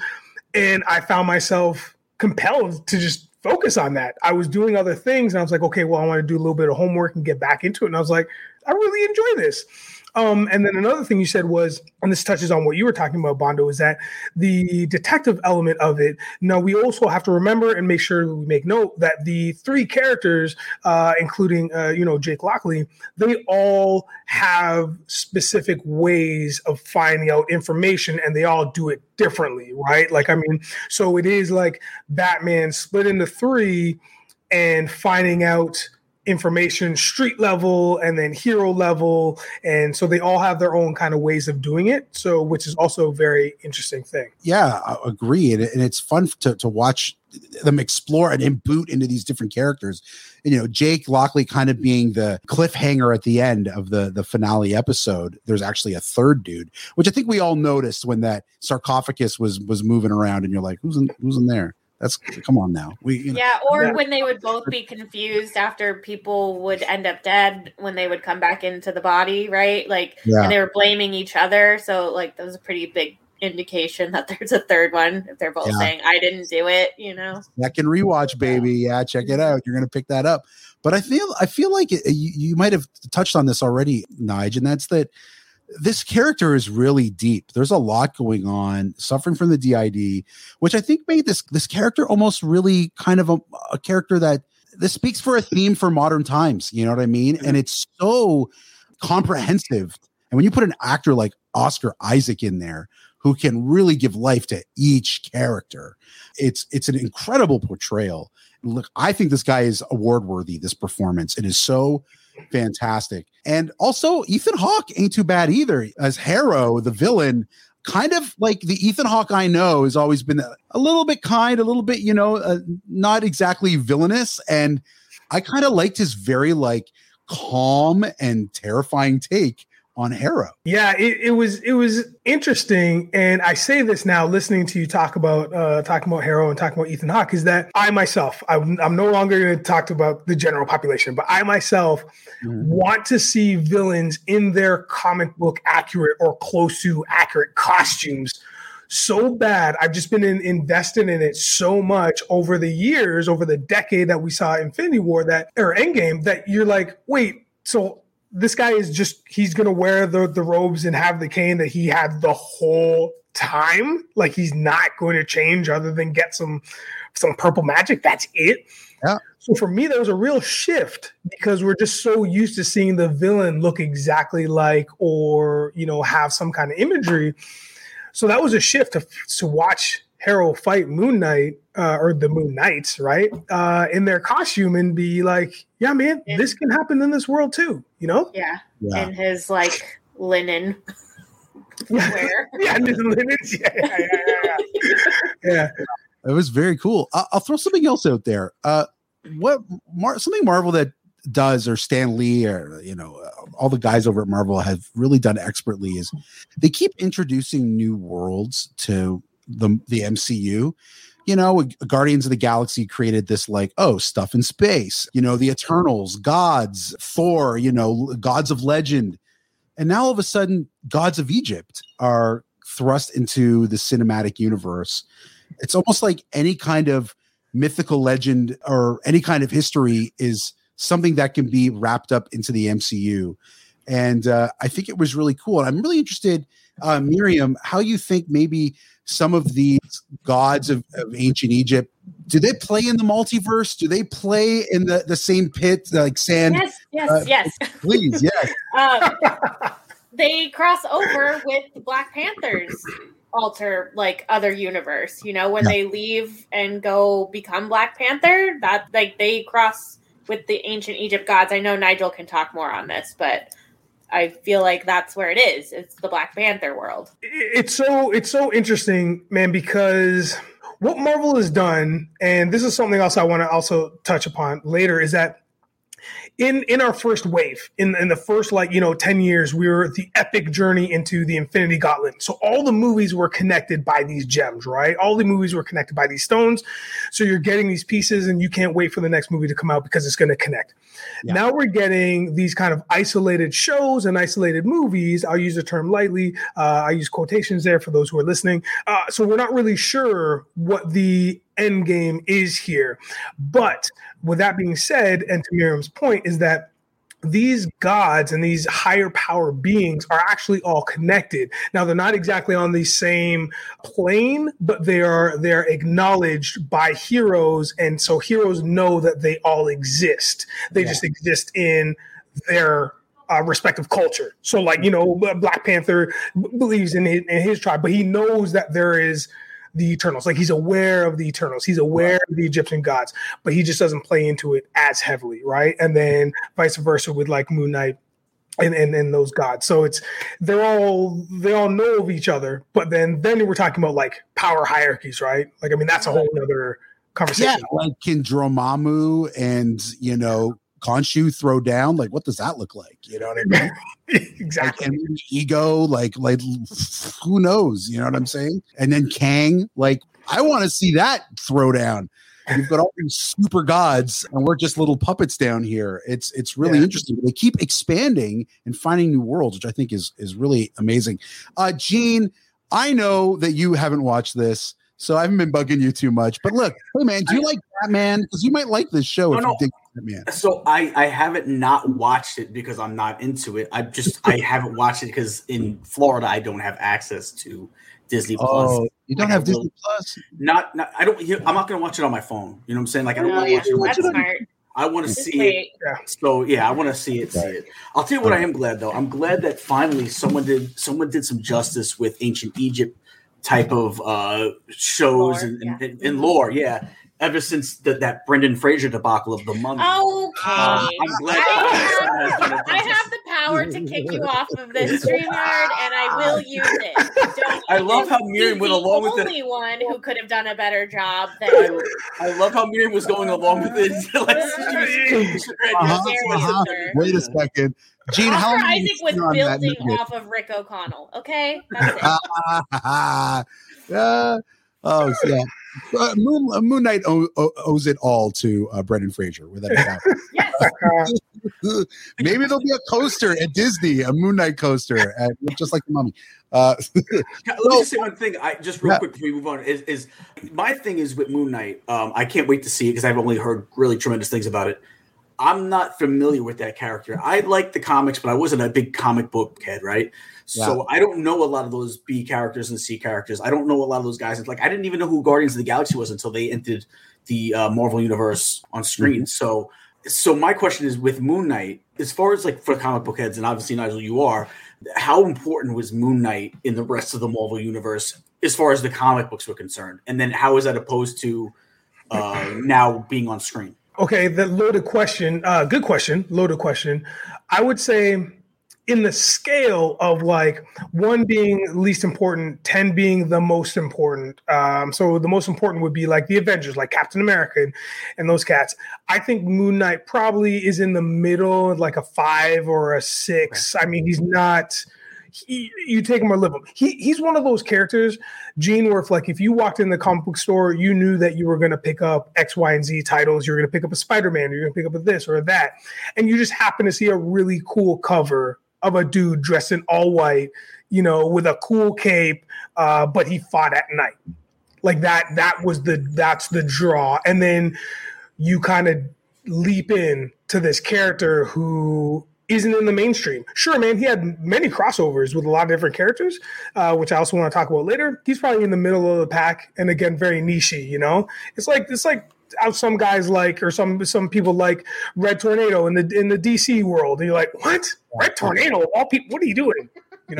And I found myself compelled to just focus on that. I was doing other things and I was like, okay, well, I want to do a little bit of homework and get back into it. And I was like, I really enjoy this. And then another thing you said was, and this touches on what you were talking about, Bondo, is that the detective element of it. Now, we also have to remember and make sure we make note that the three characters, including, Jake Lockley, they all have specific ways of finding out information and they all do it differently, right? Like, I mean, so it is like Batman split into three and finding out information street level and then hero level, and so they all have their own kind of ways of doing it, so which is also a very interesting thing. Yeah, I agree, and it's fun to watch them explore and boot into these different characters. And, Jake Lockley kind of being the cliffhanger at the end of the finale episode. There's actually a third dude, which I think we all noticed when that sarcophagus was moving around, and you're like, who's in there? Come on now. When they would both be confused after people would end up dead when they would come back into the body, right? And they were blaming each other. So that was a pretty big indication that there's a third one if they're both saying, I didn't do it, Second rewatch, baby. Yeah, check it out. You're going to pick that up. But I feel like you might have touched on this already, Nige, and that's that this character is really deep. There's a lot going on, suffering from the DID, which I think made this character almost really kind of a character that this speaks for a theme for modern times. You know what I mean? Mm-hmm. And it's so comprehensive. And when you put an actor like Oscar Isaac in there, who can really give life to each character, it's an incredible portrayal. Look, I think this guy is award worthy. This performance, it is so fantastic. And also Ethan Hawke ain't too bad either as Harrow, the villain. Kind of like the Ethan Hawke I know has always been a little bit kind, a little bit, not exactly villainous. And I kind of liked his very calm and terrifying take on Harrow. Yeah, it was interesting, and I say this now, listening to you talk about Harrow and talking about Ethan Hawke, is that I myself, I'm no longer going to talk about the general population, but I myself want to see villains in their comic book accurate or close to accurate costumes so bad. I've just been invested in it so much over the years, over the decade that we saw Infinity War or Endgame, that you're like, wait, so this guy is he's going to wear the robes and have the cane that he had the whole time. Like, he's not going to change other than get some purple magic. That's it. Yeah. So for me, that was a real shift because we're just so used to seeing the villain look exactly like, or, have some kind of imagery. So that was a shift to watch Harrow fight Moon Knight, or the Moon Knights, right? In their costume and be like, yeah, man, this can happen in this world too, Yeah. And his linen wear. Yeah, his linens. Yeah. It was very cool. I'll throw something else out there. Something Marvel that does, or Stan Lee, or all the guys over at Marvel have really done expertly, is they keep introducing new worlds to the MCU. Guardians of the Galaxy created this stuff in space, the Eternals, gods, Thor, gods of legend. And now all of a sudden, gods of Egypt are thrust into the cinematic universe. It's almost like any kind of mythical legend or any kind of history is something that can be wrapped up into the MCU. And I think it was really cool. And I'm really interested, Miriam, how you think maybe some of these gods of ancient Egypt, do they play in the multiverse? Do they play in the same pit, like sand? Yes. Please, yes. They cross over with Black Panther's alter other universe. When they leave and go become Black Panther, that they cross with the ancient Egypt gods. I know Nigel can talk more on this, but I feel like that's where it is. It's the Black Panther world. It's so interesting, man, because what Marvel has done, and this is something else I want to also touch upon later, is that in our first wave, in the first 10 years, we were the epic journey into the Infinity Gauntlet. So all the movies were connected by these gems, right? All the movies were connected by these stones. So you're getting these pieces and you can't wait for the next movie to come out because it's going to connect. Yeah. Now we're getting these kind of isolated shows and isolated movies. I'll use the term lightly. I use quotations there for those who are listening. So we're not really sure what the end game is here. But with that being said, and to Miriam's point, is that these gods and these higher power beings are actually all connected. Now, they're not exactly on the same plane, but they're acknowledged by heroes. And so heroes know that they all exist. They just exist in their respective culture. So Black Panther believes in his tribe, but he knows that there is the Eternals. Like, he's aware of the Eternals. He's aware of the Egyptian gods, but he just doesn't play into it as heavily, right? And then vice versa with like Moon Knight and those gods. So they all know of each other, but then we're talking about like power hierarchies, right? Like, I mean, that's a whole other conversation. Yeah, like can Dormammu and Khonshu throw down? Like, what does that look like? You know what I mean? Exactly. Like, and ego, like who knows? You know what I'm saying? And then Kang, like, I want to see that throw down. You've got all these super gods, and we're just little puppets down here. It's really interesting. They keep expanding and finding new worlds, which I think is really amazing. Gene, I know that you haven't watched this, so I haven't been bugging you too much. But look, hey man, do you like Batman? Because you might like this show if you dig Batman. So I haven't not watched it because I'm not into it. I haven't watched it because in Florida I don't have access to Disney Plus. Oh, you don't have Disney Plus? Not I don't. I'm not going to watch it on my phone. You know what I'm saying? Like, I don't want to watch it on my phone. Smart. I want to see it. Yeah. So yeah, I want to see it. I'll tell you what I am glad though. I'm glad that finally someone did some justice with ancient Egypt type of shows and lore. Yeah. Ever since that Brendan Fraser debacle of The Mummy. Okay. I'm glad I have the power to kick you off of this StreamYard, and I will use it. I love how Miriam went along with it. The only one who could have done a better job than I love how Miriam was going along with it. Wait a second. Gene, how Oscar Isaac was building off of Rick O'Connell. Okay? That's it. Oh, yeah. Moon Knight owes it all to Brendan Fraser. With that, yes. Maybe there'll be a coaster at Disney, a Moon Knight coaster, just like the Mummy. Let me just say one thing. Just real quick before we move on. Is my thing is with Moon Knight. I can't wait to see it because I've only heard really tremendous things about it. I'm not familiar with that character. I like the comics, but I wasn't a big comic book head, right? So I don't know a lot of those B characters and C characters. I don't know a lot of those guys. It's like I didn't even know who Guardians of the Galaxy was until they entered the Marvel Universe on screen. Mm-hmm. So my question is with Moon Knight, as far as like for comic book heads, and obviously Nigel, you are, how important was Moon Knight in the rest of the Marvel Universe as far as the comic books were concerned? And then how is that opposed to now being on screen? Okay, the loaded question. Good question. Loaded question. I would say in the scale of like 1 being least important, 10 being the most important. So the most important would be like the Avengers, like Captain America and those cats. I think Moon Knight probably is in the middle, like a 5 or a 6. I mean, he's not. You take him or live him. He's one of those characters, Gene, where if you walked in the comic book store, you knew that you were going to pick up X, Y, and Z titles. You're going to pick up a Spider-Man. You're going to pick up a this or a that. And you just happen to see a really cool cover of a dude dressed in all white, with a cool cape, but he fought at night. Like that's the draw. And then you kind of leap in to this character who isn't in the mainstream. Sure, man, he had many crossovers with a lot of different characters, which I also want to talk about later. He's probably in the middle of the pack, and again, very niche-y, It's like how some guys like, or some people like Red Tornado in the DC world. And you're like, what? Red Tornado? All people, what are you doing?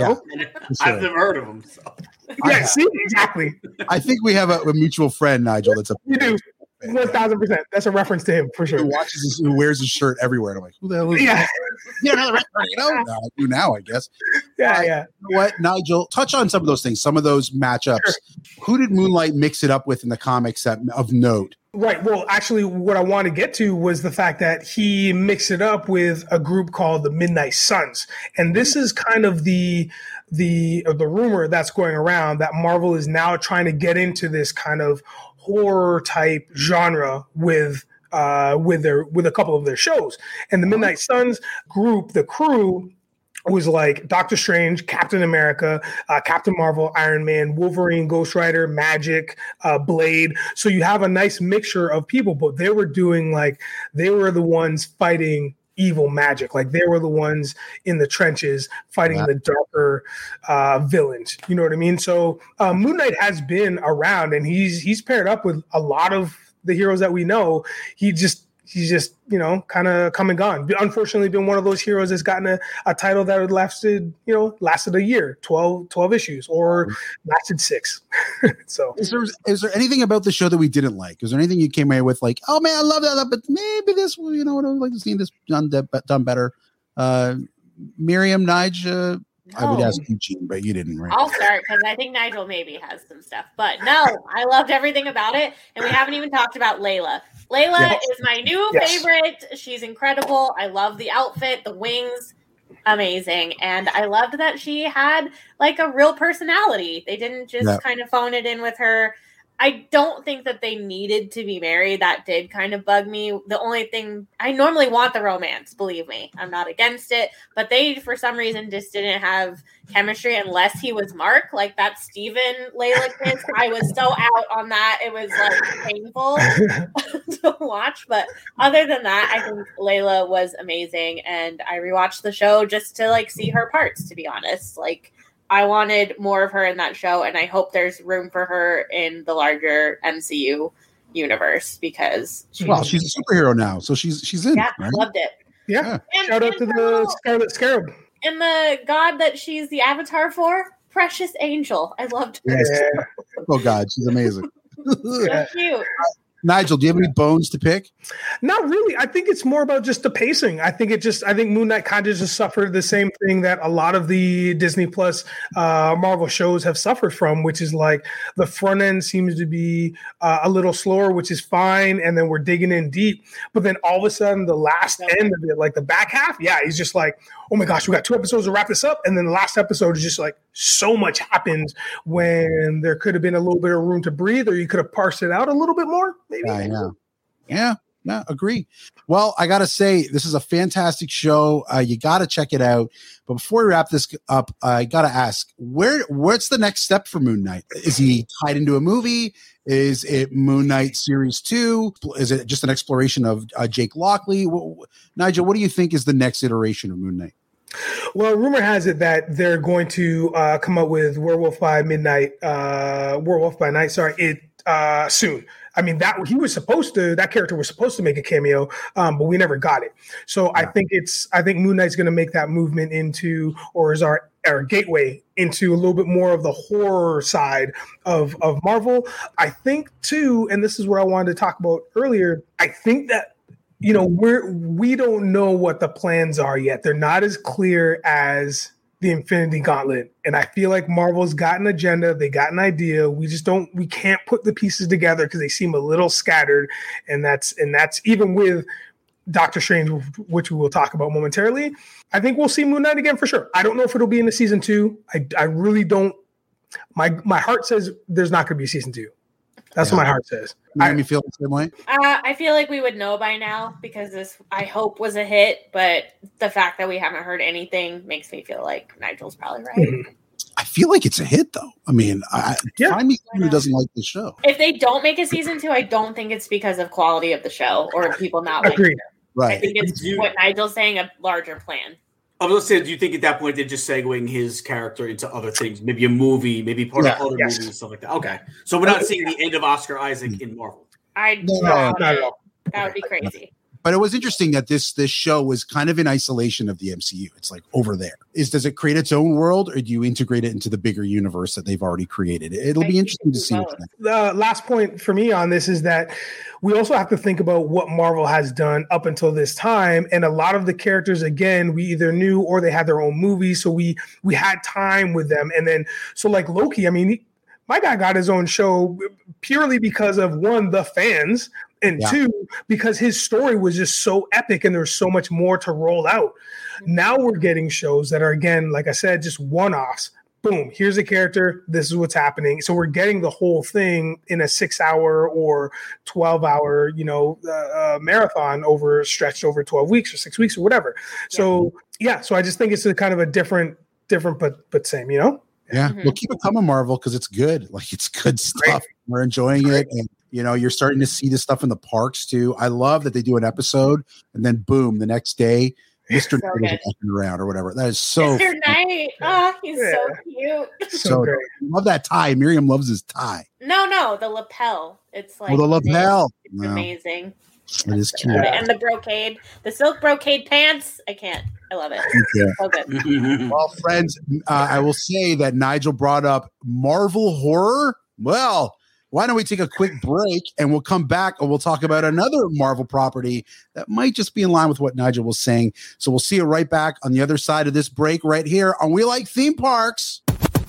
I've never heard of him. So. Yeah, see, exactly. I think we have a mutual friend, Nigel. You do. 1,000%. That's a reference to him for sure. Who wears his shirt everywhere. And I'm like, who the hell is that? Yeah, another red tornado. No, I do now, I guess. Yeah. You know what, Nigel? Touch on some of those things. Some of those matchups. Sure. Who did Moon Knight mix it up with in the comics of note? Right. Well, actually, what I want to get to was the fact that he mixed it up with a group called the Midnight Suns, and this is kind of the rumor that's going around that Marvel is now trying to get into this kind of horror type genre with a couple of their shows. And the Midnight Suns group, the crew, was like Doctor Strange, Captain America, Captain Marvel, Iron Man, Wolverine, Ghost Rider, Magic, Blade. So you have a nice mixture of people, but they were the ones fighting evil magic. Like they were the ones in the trenches fighting the darker villains. You know what I mean? So Moon Knight has been around, and he's paired up with a lot of the heroes that we know. He's just, kind of come and gone. Unfortunately, been one of those heroes that's gotten a title that had lasted a year, 12 issues, or lasted 6. So is there anything about the show that we didn't like? Is there anything you came away with like, oh man, I love that, but maybe this, I would like to see this done better? Miriam, Nige, I would ask Eugene, but you didn't, right? I'll start because I think Nigel maybe has some stuff. But no, I loved everything about it. And we haven't even talked about Layla. Layla is my new favorite. She's incredible. I love the outfit, the wings, amazing. And I loved that she had like a real personality. They didn't just kind of phone it in with her. I don't think that they needed to be married. That did kind of bug me. The only thing, I normally want the romance, believe me. I'm not against it. But they, for some reason, just didn't have chemistry unless he was Mark. Like that Steven Layla kiss. I was so out on that. It was like painful to watch. But other than that, I think Layla was amazing. And I rewatched the show just to like see her parts, to be honest. Like, I wanted more of her in that show, and I hope there's room for her in the larger MCU universe because she's a superhero now, so she's in. Yeah, right? Loved it. Yeah, shout out to the Scarlet Scarab and the god that she's the avatar for, Precious Angel. I loved her. Yeah. Oh God, she's amazing. So cute. Nigel, do you have any bones to pick? Not really. I think it's more about just the pacing. I think Moon Knight kind of just suffered the same thing that a lot of the Disney Plus Marvel shows have suffered from, which is like the front end seems to be a little slower, which is fine. And then we're digging in deep. But then all of a sudden, the last end of it, like the back half, he's just like, oh my gosh, we got 2 episodes to wrap this up. And then the last episode is just like so much happens when there could have been a little bit of room to breathe, or you could have parsed it out a little bit more. Maybe. Yeah, agree. Well, I got to say, this is a fantastic show. You got to check it out. But before we wrap this up, I got to ask, what's the next step for Moon Knight? Is he tied into a movie? Is it Moon Knight Series 2? Is it just an exploration of Jake Lockley? Nigel, what do you think is the next iteration of Moon Knight? Well, rumor has it that they're going to come up with Werewolf by Night, soon. I mean, that character was supposed to make a cameo, but we never got it. So I think Moon Knight's going to make that movement into, or is our gateway into a little bit more of the horror side of Marvel. I think too, and this is what I wanted to talk about earlier. I think that, we don't know what the plans are yet. They're not as clear as the Infinity Gauntlet. And I feel like Marvel's got an agenda. They got an idea. We can't put the pieces together because they seem a little scattered. And that's even with Doctor Strange, which we will talk about momentarily. I think we'll see Moon Knight again for sure. I don't know if it'll be in the season 2. I really don't. My heart says there's not going to be a season 2. That's what my heart says. You feel the same way? I feel like we would know by now because this, I hope, was a hit. But the fact that we haven't heard anything makes me feel like Nigel's probably right. Mm-hmm. I feel like it's a hit, though. I mean, find me someone who doesn't like the show. If they don't make a season 2, I don't think it's because of quality of the show or people not liking it. Right. I think it's what Nigel's saying, a larger plan. I was going to say, do you think at that point they're just segueing his character into other things? Maybe a movie, maybe part of other movies and stuff like that. Okay. So we're not seeing the end of Oscar Isaac in Marvel. Not at all. That would be crazy. But it was interesting that this show was kind of in isolation of the MCU. It's like over there. Does it create its own world, or do you integrate it into the bigger universe that they've already created? It'll be interesting to see. The last point for me on this is that we also have to think about what Marvel has done up until this time. And a lot of the characters, again, we either knew or they had their own movies. So we had time with them. And then, so like Loki, I mean, my guy got his own show purely because of, one, the fans, and two, because his story was just so epic and there's so much more to roll out. Now we're getting shows that are, again, like I said, just one-offs. Boom, here's a character, this is what's happening. So we're getting the whole thing in a 6-hour or 12-hour, marathon stretched over 12 weeks or 6 weeks or whatever. So, so I just think it's a kind of a different but same, Yeah, Well, keep it coming, Marvel, because it's good. Like, it's good stuff. Great. We're enjoying it. And, you're starting to see this stuff in the parks, too. I love that they do an episode, and then, boom, the next day, Mr. Knight is walking around or whatever. That is so Mr. Knight. Oh, he's so cute. So great. I love that tie. Miriam loves his tie. No, the lapel. It's like the lapel. It's amazing. It is cute. And the brocade, the silk brocade pants. I can't. I love it. So good. Well, friends, I will say that Nigel brought up Marvel horror. Well, why don't we take a quick break and we'll come back and we'll talk about another Marvel property that might just be in line with what Nigel was saying. So we'll see you right back on the other side of this break right here on We Like Theme Parks.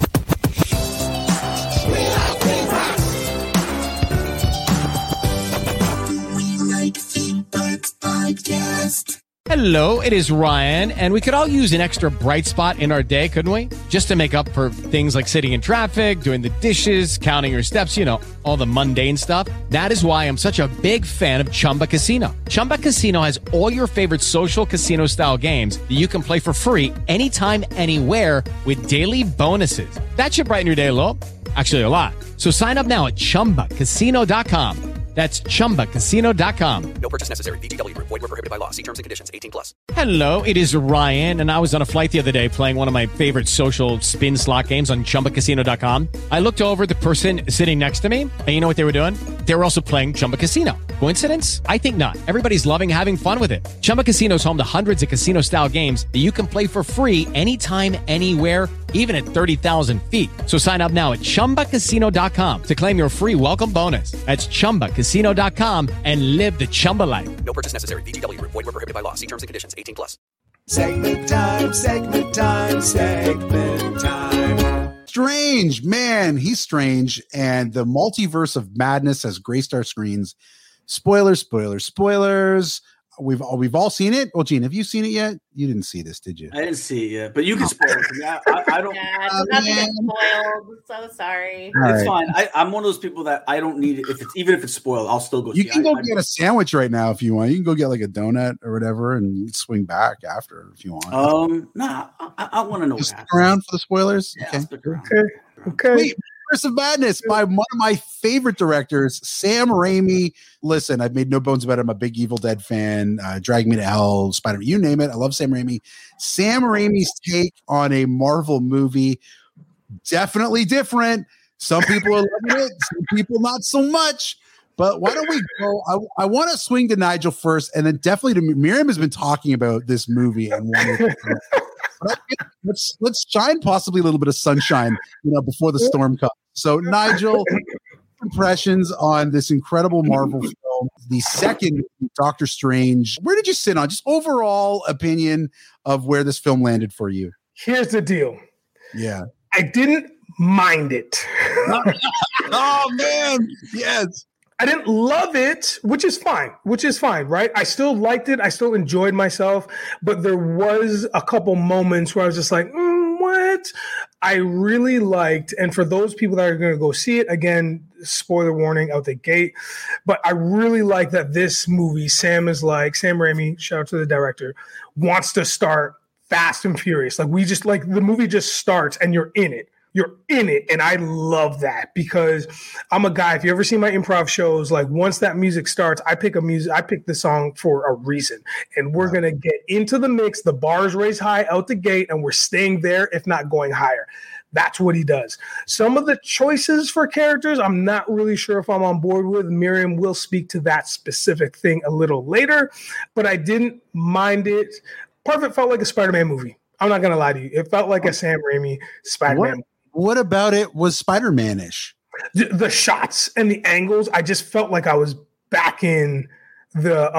Podcast. Hello, it is Ryan, and we could all use an extra bright spot in our day, couldn't we? Just to make up for things like sitting in traffic, doing the dishes, counting your steps, all the mundane stuff. That is why I'm such a big fan of Chumba Casino. Chumba Casino has all your favorite social casino-style games that you can play for free anytime, anywhere with daily bonuses. That should brighten your day a little. Actually, a lot. So sign up now at ChumbaCasino.com. That's ChumbaCasino.com. No purchase necessary. VGW Group. Void where prohibited by law. See terms and conditions. 18+. Hello, it is Ryan, and I was on a flight the other day playing one of my favorite social spin slot games on ChumbaCasino.com. I looked over at the person sitting next to me, and you know what they were doing? They were also playing Chumba Casino. Coincidence? I think not. Everybody's loving having fun with it. Chumba Casino is home to hundreds of casino-style games that you can play for free anytime, anywhere, even at 30,000 feet. So sign up now at ChumbaCasino.com to claim your free welcome bonus. That's ChumbaCasino.com and live the Chumba life. No purchase necessary. VGW Group. Void where prohibited by law. See terms and conditions. 18+. Segment time. Strange, man, he's strange. And the multiverse of madness has graced our screens. Spoilers. We've all seen it. Well, Gene, have you seen it yet? You didn't see this, did you? I didn't see it yet, but you can spoil it. I don't. Yeah, nothing is spoiled. So sorry. It's fine. I'm one of those people that I don't need it. Even if it's spoiled, I'll still go. You can go get a sandwich right now if you want. You can go get like a donut or whatever, and swing back after if you want. I want to know. Stick around for the spoilers. Yeah, okay. Wait, Multiverse of Madness by one of my favorite directors, Sam Raimi. Listen, I've made no bones about it. I'm a big Evil Dead fan. Drag Me to Hell, Spider-Man, you name it. I love Sam Raimi. Sam Raimi's take on a Marvel movie, definitely different. Some people are loving it, some people not so much. But why don't we go? I want to swing to Nigel first, and then definitely to Miriam has been talking about this movie and let's shine possibly a little bit of sunshine, before the storm comes. So, Nigel, impressions on this incredible Marvel film, the second Doctor Strange. Where did you sit on just overall opinion of where this film landed for you? Here's the deal. Yeah, I didn't mind it. Oh man, yes. I didn't love it, which is fine, right? I still liked it. I still enjoyed myself, but there was a couple moments where I was just like, what? I really liked, and for those people that are going to go see it, again, spoiler warning out the gate, but I really like that this movie, Sam Raimi, shout out to the director, wants to start fast and furious. Like the movie just starts and you're in it. You're in it. And I love that because I'm a guy, if you ever see my improv shows, like once that music starts, I pick the song for a reason. And we're going to get into the mix. The bar is raised high out the gate and we're staying there, if not going higher. That's what he does. Some of the choices for characters, I'm not really sure if I'm on board with. Miriam will speak to that specific thing a little later, but I didn't mind it. Part of it felt like a Spider-Man movie. I'm not going to lie to you. It felt like a Sam Raimi Spider-Man. What about it was Spider-Man-ish? The shots and the angles, I just felt like I was back in the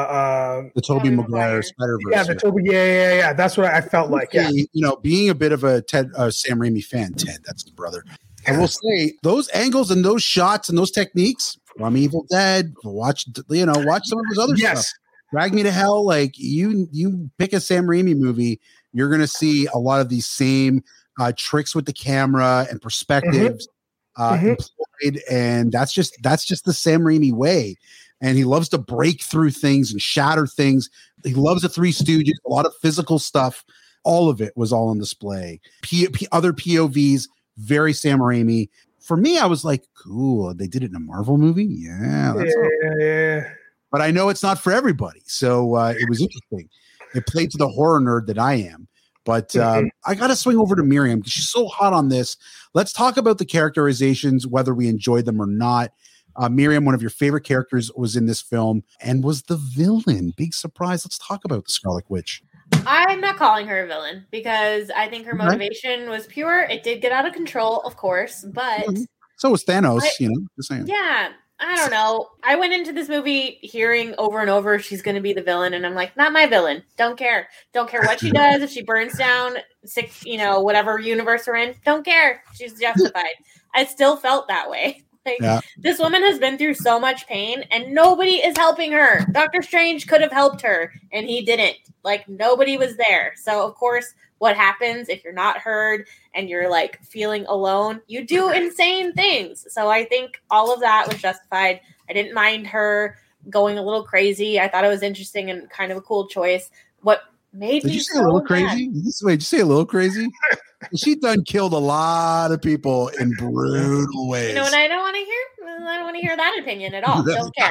Tobey Maguire Spider-Verse. Yeah, the Tobey. Yeah. That's what I felt like. Yeah. Being a bit of a Sam Raimi fan, Ted, that's the brother. I will say those angles and those shots and those techniques from Evil Dead. Watch some of his other stuff. Drag Me to Hell. Like you pick a Sam Raimi movie, you're going to see a lot of these same tricks with the camera and perspectives employed, and that's just the Sam Raimi way. And he loves to break through things and shatter things. He loves the Three Stooges, a lot of physical stuff. All of it was all on display. Other POVs, very Sam Raimi. For me, I was like, cool. They did it in a Marvel movie? Yeah. Yeah. But I know it's not for everybody. So it was interesting. It played to the horror nerd that I am. But I got to swing over to Miriam because she's so hot on this. Let's talk about the characterizations, whether we enjoyed them or not. Miriam, one of your favorite characters, was in this film and was the villain. Big surprise. Let's talk about the Scarlet Witch. I'm not calling her a villain because I think her motivation was pure. It did get out of control, of course, but... So was Thanos, just saying. Yeah, I don't know. I went into this movie hearing over and over she's going to be the villain, and I'm like, not my villain. Don't care. Don't care what she does. If she burns down whatever universe we're in, don't care. She's justified. I still felt that way. This woman has been through so much pain and nobody is helping her. Doctor Strange could have helped her and he didn't. Like, nobody was there. So, of course, what happens if you're not heard and you're like feeling alone? You do insane things. So I think all of that was justified. I didn't mind her going a little crazy. I thought it was interesting and kind of a cool choice. What made me say a little crazy? Wait, did you say a little crazy? She done killed a lot of people in brutal ways. You know what I don't want to hear? I don't want to hear that opinion at all. Don't care.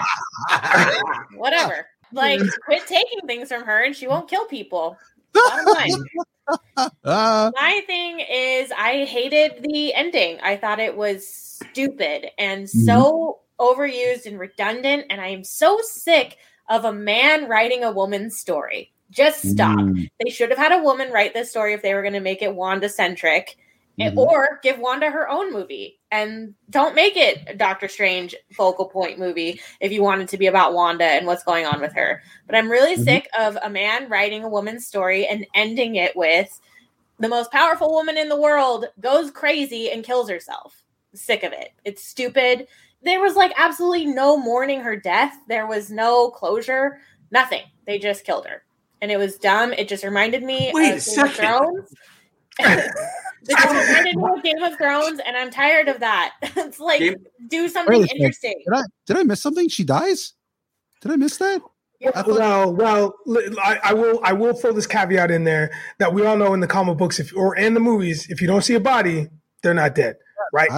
Whatever. Like, quit taking things from her and she won't kill people. Bottom line. My thing is I hated the ending. I thought it was stupid and so overused and redundant. And I am so sick of a man writing a woman's story. Just stop. They should have had a woman write this story if they were going to make it Wanda-centric, or give Wanda her own movie. And don't make it a Doctor Strange focal point movie if you want it to be about Wanda and what's going on with her. But I'm really sick of a man writing a woman's story and ending it with the most powerful woman in the world goes crazy and kills herself. Sick of it. It's stupid. There was like absolutely no mourning her death. There was no closure. Nothing. They just killed her. And it was dumb. It just reminded me of Game of Thrones. It reminded me of Game of Thrones, and I'm tired of that. It's like, do something interesting. Did I miss something? She dies? Did I miss that? Yeah. Well, I will throw this caveat in there that we all know in the comic books or in the movies, if you don't see a body, they're not dead, right?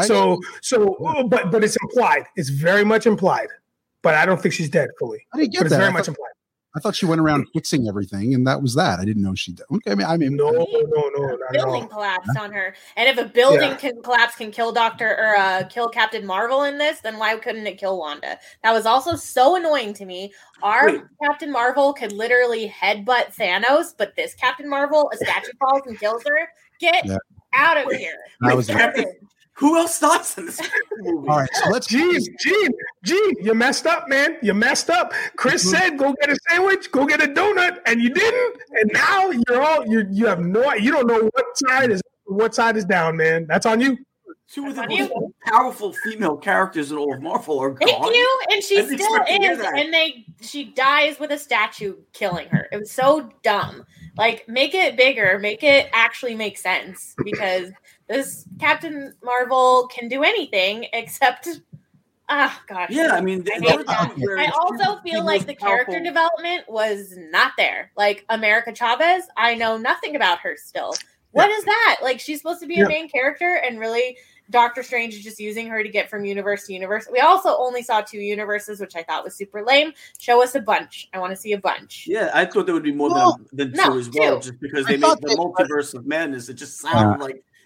But it's implied. It's very much implied. But I don't think she's dead fully. I didn't get that. It's very much implied. I thought she went around fixing everything, and that was that. I didn't know she did. Okay, no. Building collapsed on her, and if a building can collapse, can kill kill Captain Marvel in this, then why couldn't it kill Wanda? That was also so annoying to me. Captain Marvel could literally headbutt Thanos, but this Captain Marvel, a statue falls and kills her. Get out of here! Who else thoughts in this movie? All right, so let's. Gene, you messed up, man. You messed up. Chris said, "Go get a sandwich, go get a donut," and you didn't. And now you have no. You don't know what side is down, man. That's on you. Two of the most powerful female characters in all of Marvel are gone. Thank you, and she still is. And she dies with a statue killing her. It was so dumb. Like, make it bigger. Make it actually make sense because. This Captain Marvel can do anything except, gosh. Yeah, I mean, I also feel like the character development was not there. Like America Chavez, I know nothing about her still. What is that? Like, she's supposed to be a main character, and really, Doctor Strange is just using her to get from universe to universe. We also only saw 2 universes, which I thought was super lame. Show us a bunch. I want to see a bunch. Yeah, I thought there would be more than 2 as well, just because they made the multiverse of madness. It just sounded like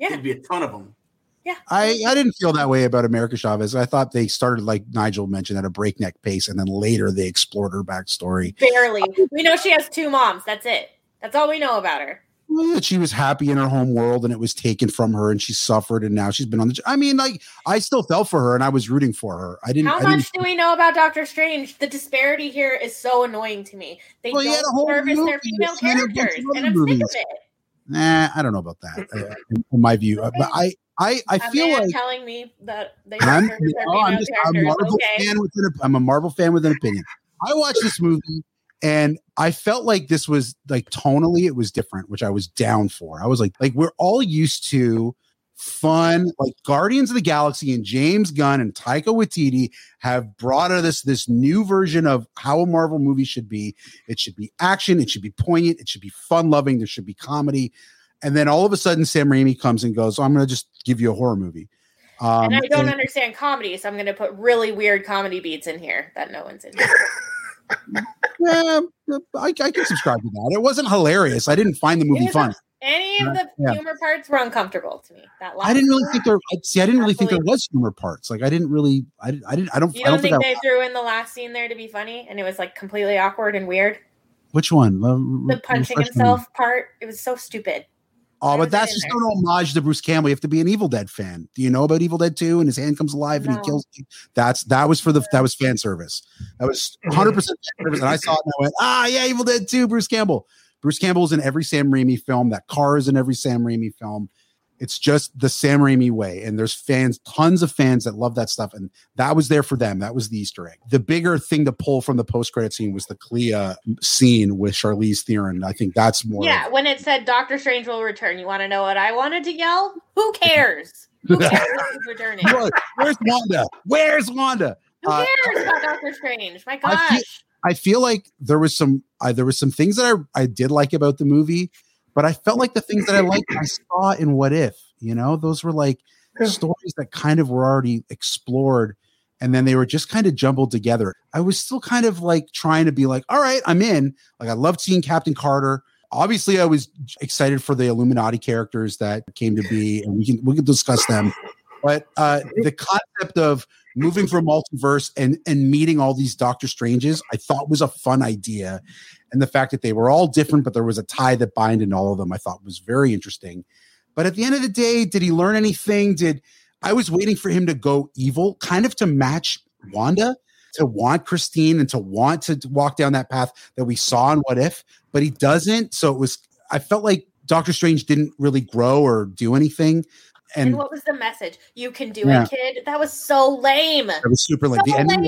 There'd be a ton of them. Yeah. I didn't feel that way about America Chavez. I thought they started, like Nigel mentioned, at a breakneck pace, and then later they explored her backstory. Barely. We know she has 2 moms. That's it. That's all we know about her. She was happy in her home world, and it was taken from her, and she suffered, and now she's been on the. I mean, like, I still felt for her, and I was rooting for her. How much do we know about Doctor Strange? The disparity here is so annoying to me. They don't service their female characters, and I'm sick of it. Nah, I don't know about that. In my view, but I feel like telling me that they I'm don't service their female characters. I'm a Marvel fan with an opinion. I watched this movie. And I felt like this was like tonally, it was different, which I was down for. I was like we're all used to fun, like Guardians of the Galaxy and James Gunn and Taika Waititi have brought us this new version of how a Marvel movie should be. It should be action. It should be poignant. It should be fun loving. There should be comedy. And then all of a sudden, Sam Raimi comes and goes, I'm going to just give you a horror movie. And I don't understand comedy, so I'm going to put really weird comedy beats in here that no one's in here. Yeah, I can subscribe to that. It wasn't hilarious. I didn't find the movie fun. Any of the humor parts were uncomfortable to me. I didn't really think there. I didn't really think there was humor parts. Like I don't think they threw in the last scene there to be funny, and it was like completely awkward and weird. Which one? The punching himself part. It was so stupid. Oh, but that's just an homage to Bruce Campbell. You have to be an Evil Dead fan. Do you know about Evil Dead 2 and his hand comes alive and he kills you? That was fan service. That was 100% fan service. And I saw it and I went, yeah, Evil Dead 2, Bruce Campbell. Bruce Campbell's in every Sam Raimi film. That car is in every Sam Raimi film. It's just the Sam Raimi way. And there's tons of fans that love that stuff. And that was there for them. That was the Easter egg. The bigger thing to pull from the post-credit scene was the Clea scene with Charlize Theron. I think that's more. Yeah, when it said Doctor Strange will return, you want to know what I wanted to yell? Who cares? Who cares who's returning? Where's Wanda? Where's Wanda? Who cares about Doctor Strange? My gosh. I feel like there was some things that I did like about the movie. But I felt like the things that I liked, I saw in What If, those were like stories that kind of were already explored. And then they were just kind of jumbled together. I was still kind of like trying to be like, all right, I'm in. Like, I loved seeing Captain Carter. Obviously, I was excited for the Illuminati characters that came to be, and we can discuss them. But the concept of moving from multiverse and meeting all these Doctor Stranges, I thought was a fun idea. And the fact that they were all different, but there was a tie that bind in all of them, I thought was very interesting. But at the end of the day, did he learn anything? I was waiting for him to go evil, kind of to match Wanda, to want Christine and to want to walk down that path that we saw in What If, but he doesn't. So I felt like Doctor Strange didn't really grow or do anything. And what was the message? You can do it, kid. That was so lame. That was super lame.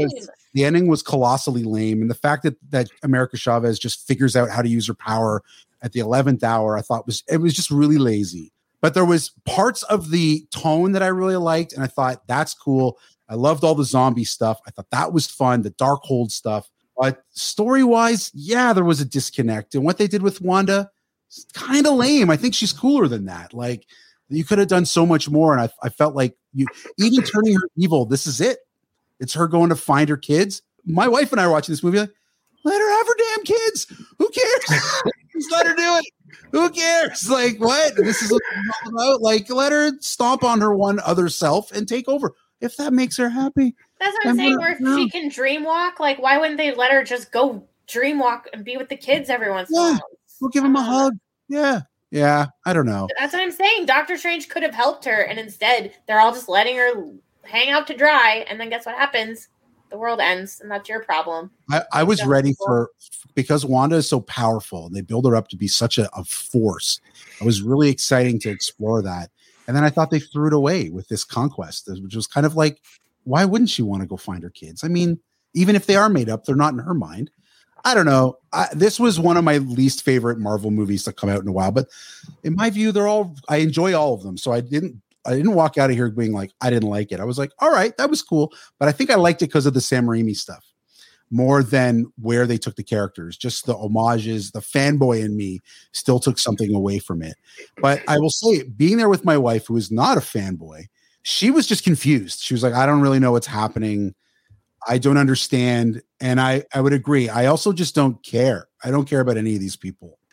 The ending was colossally lame. And the fact that America Chavez just figures out how to use her power at the 11th hour, I thought it was just really lazy. But there was parts of the tone that I really liked. And I thought, that's cool. I loved all the zombie stuff. I thought that was fun. The Darkhold stuff. But story-wise, yeah, there was a disconnect. And what they did with Wanda, kind of lame. I think she's cooler than that. Like, you could have done so much more. And I felt like even turning her evil, this is it. It's her going to find her kids. My wife and I were watching this movie. Like, let her have her damn kids. Who cares? Just let her do it. Who cares? Like, what? This is what it's all about. Like, let her stomp on her one other self and take over. If that makes her happy. That's what I'm saying. Where she can dream walk. Like, why wouldn't they let her just go dream walk and be with the kids every once in a while? We'll give them a hug. Yeah. Yeah, I don't know. That's what I'm saying. Doctor Strange could have helped her, and instead they're all just letting her hang out to dry, and then guess what happens? The world ends, and that's your problem. I was ready because Wanda is so powerful, and they build her up to be such a force. I was really exciting to explore that. And then I thought they threw it away with this conquest, which was kind of like, why wouldn't she want to go find her kids? I mean, even if they are made up, they're not in her mind. I don't know. This was one of my least favorite Marvel movies to come out in a while, but in my view, I enjoy all of them. So I didn't walk out of here being like, I didn't like it. I was like, all right, that was cool. But I think I liked it because of the Sam Raimi stuff more than where they took the characters. Just the homages, the fanboy in me still took something away from it. But I will say, being there with my wife, who is not a fanboy, she was just confused. She was like, I don't really know what's happening. I don't understand. And I would agree. I also just don't care. I don't care about any of these people.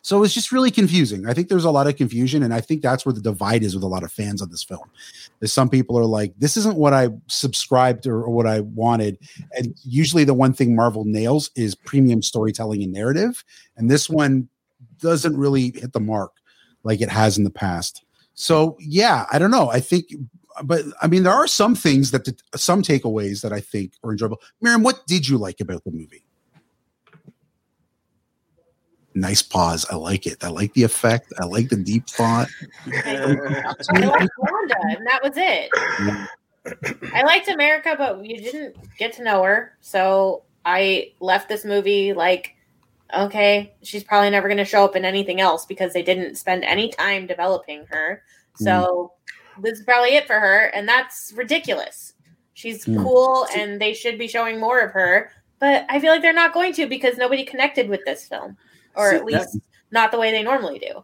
So it was just really confusing. I think there's a lot of confusion, and I think that's where the divide is with a lot of fans of this film. Is some people are like, this isn't what I subscribed or what I wanted. And usually the one thing Marvel nails is premium storytelling and narrative. And this one doesn't really hit the mark like it has in the past. So yeah, I don't know. I think, but I mean, there are some things some takeaways that I think are enjoyable. Miriam, what did you like about the movie? Nice pause. I like it. I like the effect. I like the deep thought. I liked Wanda, and that was it. I liked America, but you didn't get to know her. So I left this movie like, okay, she's probably never going to show up in anything else because they didn't spend any time developing her. So this is probably it for her, and that's ridiculous. She's cool, and they should be showing more of her. But I feel like they're not going to because nobody connected with this film. Or at least not the way they normally do.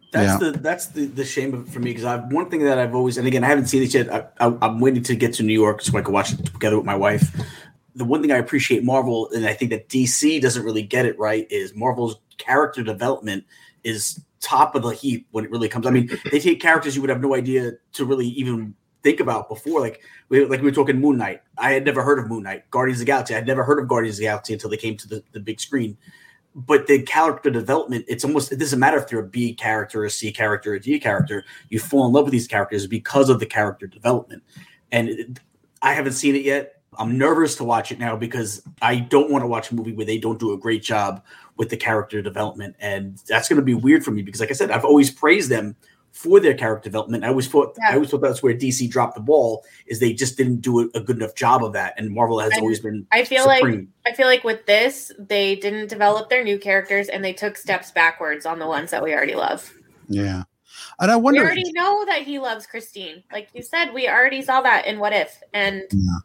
That's the shame for me, because one thing that I've always, and again, I haven't seen it yet. I'm waiting to get to New York so I can watch it together with my wife. The one thing I appreciate Marvel, and I think that DC doesn't really get it right, is Marvel's character development is top of the heap when it really comes. I mean, they take characters you would have no idea to really even think about before. Like we were talking Moon Knight. I had never heard of Moon Knight. Guardians of the Galaxy. I had never heard of Guardians of the Galaxy until they came to the big screen. But the character development, it doesn't matter if you're a B character, a C character, a D character. You fall in love with these characters because of the character development. And I haven't seen it yet. I'm nervous to watch it now because I don't want to watch a movie where they don't do a great job with the character development. And that's going to be weird for me because, like I said, I've always praised them for their character development. I always thought that's where DC dropped the ball, is they just didn't do a good enough job of that. And Marvel has always been supreme. I feel like with this, they didn't develop their new characters and they took steps backwards on the ones that we already love. Yeah. And I wonder, we already know that he loves Christine. Like you said, we already saw that in What If. And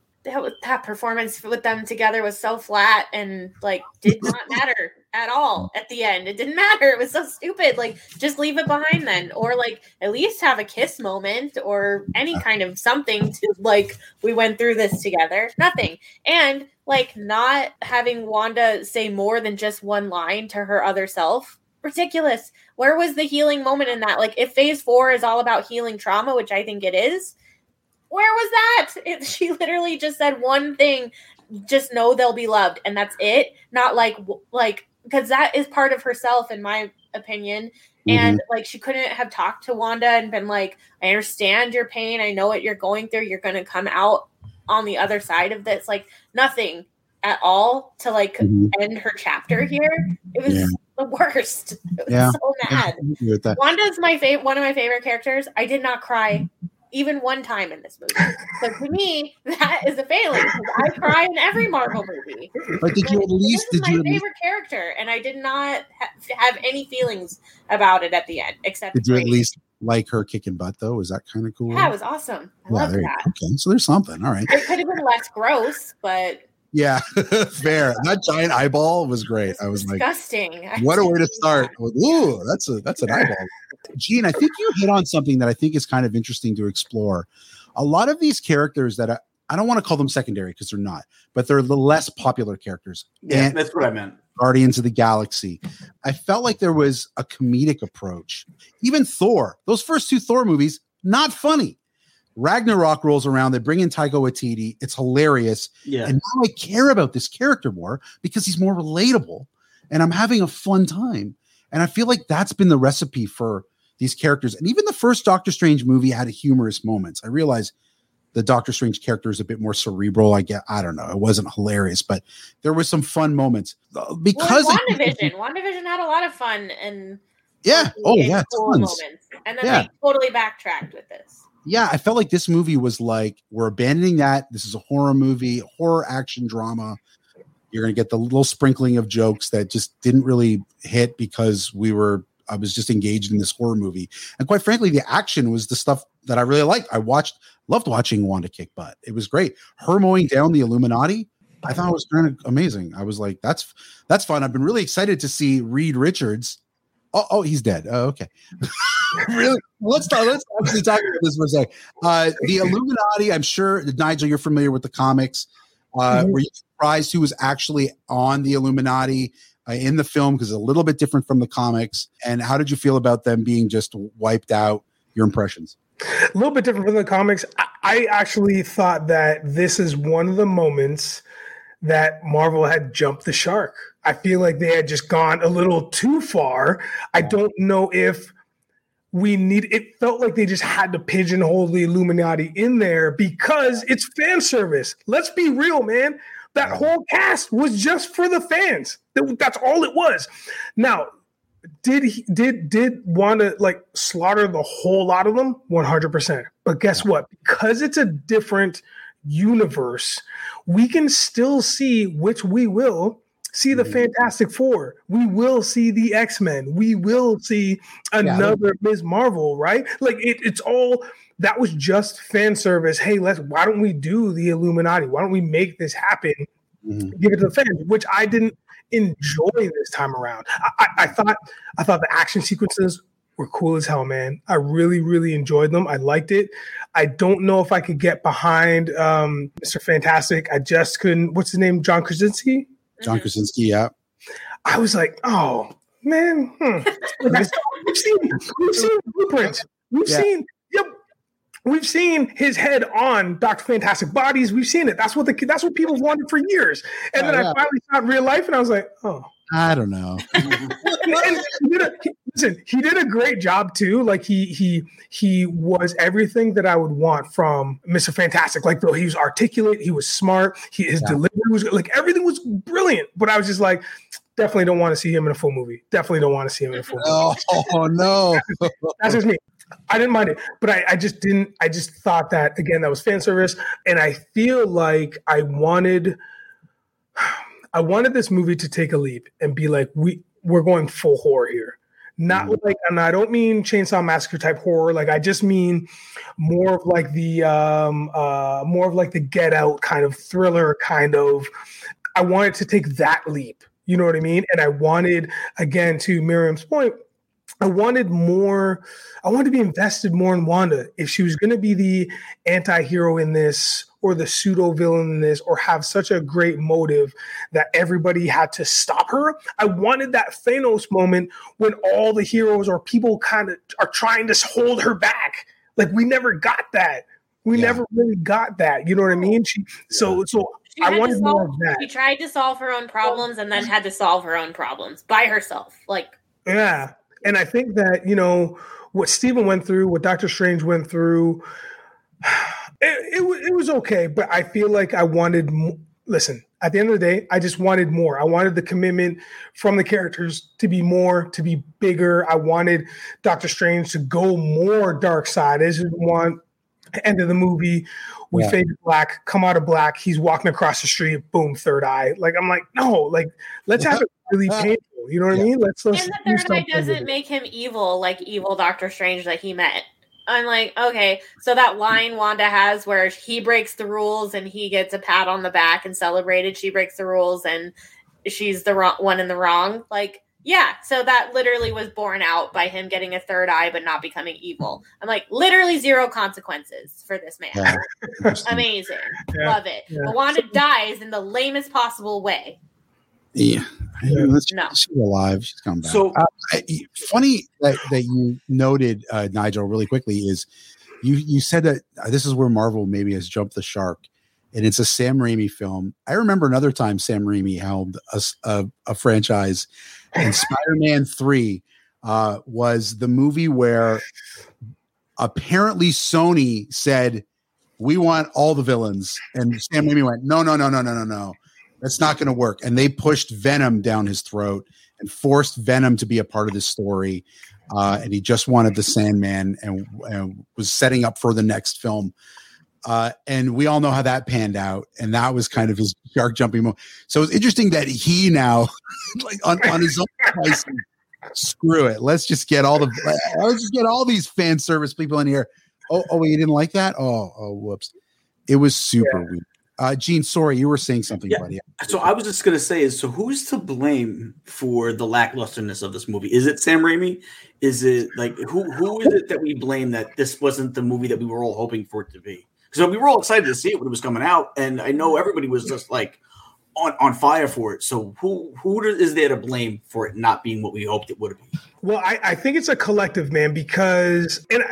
that performance with them together was so flat and like did not matter at all at the end. It didn't matter. It was so stupid. Like, just leave it behind then, or like at least have a kiss moment or any kind of something to like, we went through this together. Nothing. And like not having Wanda say more than just one line to her other self. Ridiculous. Where was the healing moment in that? Like, if phase 4 is all about healing trauma, which I think it is, where was that? She literally just said one thing, just know they'll be loved, and that's it. Not like because that is part of herself, in my opinion. And like, she couldn't have talked to Wanda and been like, I understand your pain. I know what you're going through. You're going to come out on the other side of this. Like, nothing at all to like end her chapter here. It was the worst. It was so mad. Wanda's one of my favorite characters. I did not cry even one time in this movie. So to me, that is a failing, because I cry in every Marvel movie. But did you at least? This is my favorite character, and I did not have any feelings about it at the end. Except, did you at least like her kicking butt though? Was that kind of cool? Yeah, it was awesome. I loved that. Okay, so there's something. All right. It could have been less gross, but yeah, fair. That giant eyeball was great. I was disgusting. Like, what a way to start. Ooh, that's an eyeball. Gene, I think you hit on something that I think is kind of interesting to explore. A lot of these characters that I don't want to call them secondary because they're not, but they're the less popular characters. Yeah, that's what I meant. Guardians of the Galaxy. I felt like there was a comedic approach. Even Thor, those first 2 Thor movies, not funny. Ragnarok rolls around. They bring in Taika Waititi. It's hilarious. Yeah. And now I care about this character more because he's more relatable and I'm having a fun time. And I feel like that's been the recipe for these characters. And even the first Doctor Strange movie had humorous moments. I realize the Doctor Strange character is a bit more cerebral. I don't know. It wasn't hilarious, but there was some fun moments. Because WandaVision had a lot of fun and cool moments. And then they totally backtracked with this. Yeah, I felt like this movie was like, we're abandoning that. This is a horror movie, horror action drama. You're going to get the little sprinkling of jokes that just didn't really hit because I was just engaged in this horror movie. And quite frankly, the action was the stuff that I really liked. Loved watching Wanda kick butt. It was great. Her mowing down the Illuminati, I thought it was kind of amazing. I was like, that's fun. I've been really excited to see Reed Richards. Oh, he's dead. Oh, okay. Really? Let's actually talk about this for a sec. The Illuminati, I'm sure, Nigel, you're familiar with the comics. Were you surprised who was actually on the Illuminati? in the film because it's a little bit different from the comics? And how did you feel about them being just wiped out? Your impressions? A little bit different from the comics. I actually thought that this is one of the moments that Marvel had jumped the shark. I feel like they had just gone a little too far. I don't know if it felt like they just had to pigeonhole the Illuminati in there because it's fan service. Let's be real, man. That whole cast was just for the fans. That's all it was. Now, did Wanda like slaughter the whole lot of them? 100%. But guess what? Because it's a different universe, we can still see, which we will see, the Fantastic Four. We will see the X-Men. We will see another Ms. Marvel, right? Like it's all, that was just fan service. Hey, why don't we do the Illuminati? Why don't we make this happen? Give it to the fans, which I didn't enjoy this time around. I thought the action sequences were cool as hell, man. I really, really enjoyed them. I liked it. I don't know if I could get behind Mr. Fantastic. I just couldn't. What's his name? John Krasinski? John Krasinski, yeah. I was like, oh, man. We've seen blueprints. We've seen his head on Dr. Fantastic bodies. We've seen it. That's what people wanted for years. And then I finally saw it in real life, and I was like, oh. I don't know. He did a great job too. Like he was everything that I would want from Mr. Fantastic. Like, though, he was articulate, he was smart, his delivery was like, everything was brilliant. But I was just like, definitely don't want to see him in a full movie. Definitely don't want to see him in a full movie. Oh no, that's just me. I didn't mind it, but I just didn't. I just thought that, again, that was fan service, and I feel like I wanted this movie to take a leap and be like, we're going full horror here. Not like, and I don't mean Chainsaw Massacre type horror. Like, I just mean more of like the Get Out kind of thriller kind of. I wanted to take that leap. You know what I mean? And I wanted, again, to Miriam's point, I wanted to be invested more in Wanda. If she was going to be the anti-hero in this, or the pseudo-villain in this, or have such a great motive that everybody had to stop her, I wanted that Thanos moment when all the heroes or people kind of are trying to hold her back. Like, we never got that. We never really got that. You know what I mean? So I wanted more of that. She tried to solve her own problems and then had to solve her own problems by herself. Yeah. And I think that, what Stephen went through, what Doctor Strange went through, it was okay. But I feel like I wanted, listen, at the end of the day, I just wanted more. I wanted the commitment from the characters to be more, to be bigger. I wanted Doctor Strange to go more dark side. I didn't want end of the movie, we fade to black, come out of black, he's walking across the street, boom, third eye. Like, I'm like, no, like, let's have it really painful. You know what I mean? Let's and the third eye doesn't make him evil, like evil Doctor Strange that he met. I'm like, okay, so that line Wanda has where he breaks the rules and he gets a pat on the back and celebrated, she breaks the rules and she's the wrong one in the wrong. Like, yeah, so that literally was borne out by him getting a third eye but not becoming evil. I'm like, literally zero consequences for this man. Yeah. Amazing. Yeah. Love it. Yeah. But Wanda dies in the lamest possible way. Yeah. She's alive. She's come back. So funny that you noted, Nigel, really quickly, is you said that this is where Marvel maybe has jumped the shark. And it's a Sam Raimi film. I remember another time Sam Raimi held a franchise, and Spider-Man 3 was the movie where apparently Sony said, we want all the villains. And Sam Raimi went, no. That's not going to work. And they pushed Venom down his throat and forced Venom to be a part of the story. And he just wanted the Sandman and was setting up for the next film. And we all know how that panned out, and that was kind of his shark jumping moment. So it's interesting that he now, like on his own price, screw it. Let's just get all these fan service people in here. Oh, you didn't like that? Oh, whoops! It was super weird. Gene, sorry, you were saying something, buddy. So I was just gonna say so who's to blame for the lacklusterness of this movie? Is it Sam Raimi? Is it like who is it that we blame that this wasn't the movie that we were all hoping for it to be? Because we were all excited to see it when it was coming out, and I know everybody was just like, on fire for it. So who is there to blame for it not being what we hoped it would be? Well, I think it's a collective, man, because, and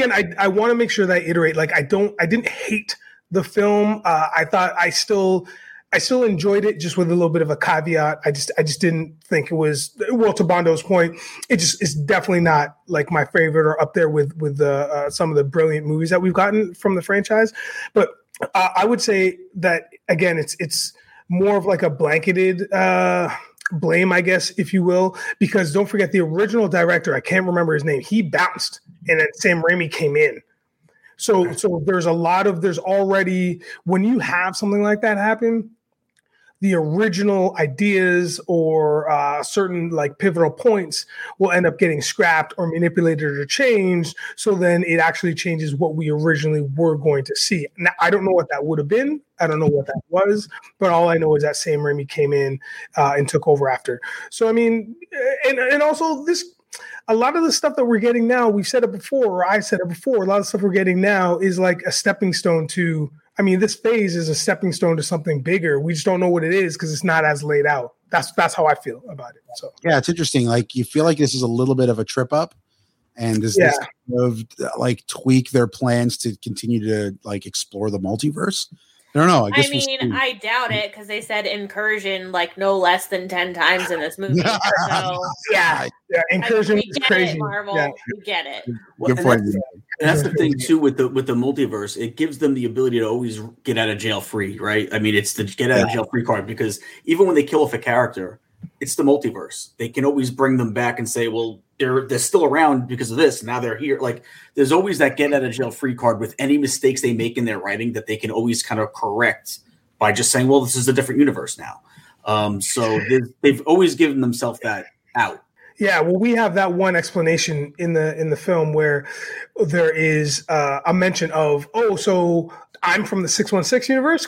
I want to make sure that I iterate, like, I didn't hate the film. I thought I still enjoyed it, just with a little bit of a caveat. I just didn't think it was, well, to Bondo's point, it's definitely not like my favorite or up there with some of the brilliant movies that we've gotten from the franchise. But I would say that, again, it's more of like a blanketed blame, I guess, if you will, because don't forget the original director, I can't remember his name, he bounced and then Sam Raimi came in. So there's already, when you have something like that happen, the original ideas or certain like pivotal points will end up getting scrapped or manipulated or changed. So then it actually changes what we originally were going to see. Now, I don't know what that would have been. I don't know what that was, but all I know is that Sam Raimi came in and took over after. So, I mean, and also this, a lot of the stuff that we're getting now, we've said it before, or I said it before, a lot of stuff we're getting now is like a stepping stone to, I mean, this phase is a stepping stone to something bigger. We just don't know what it is because it's not as laid out. That's how I feel about it. So yeah, it's interesting. Like, you feel like this is a little bit of a trip up, and does this kind of like tweak their plans to continue to like explore the multiverse? I don't know. I mean, I doubt it because they said incursion like no less than 10 times in this movie. So yeah, incursion is crazy. Marvel, yeah. We get it. Well, that's the thing too with the multiverse. It gives them the ability to always get out of jail free, right? I mean, it's the get out of jail free card, because even when they kill off a character, it's the multiverse. They can always bring them back and say, well, they're still around because of this. Now they're here. Like, there's always that get out of jail free card with any mistakes they make in their writing that they can always kind of correct by just saying, well, this is a different universe now. So they've always given themselves that out. Yeah, well, we have that one explanation in the film where there is a mention of, so I'm from the 616 universe.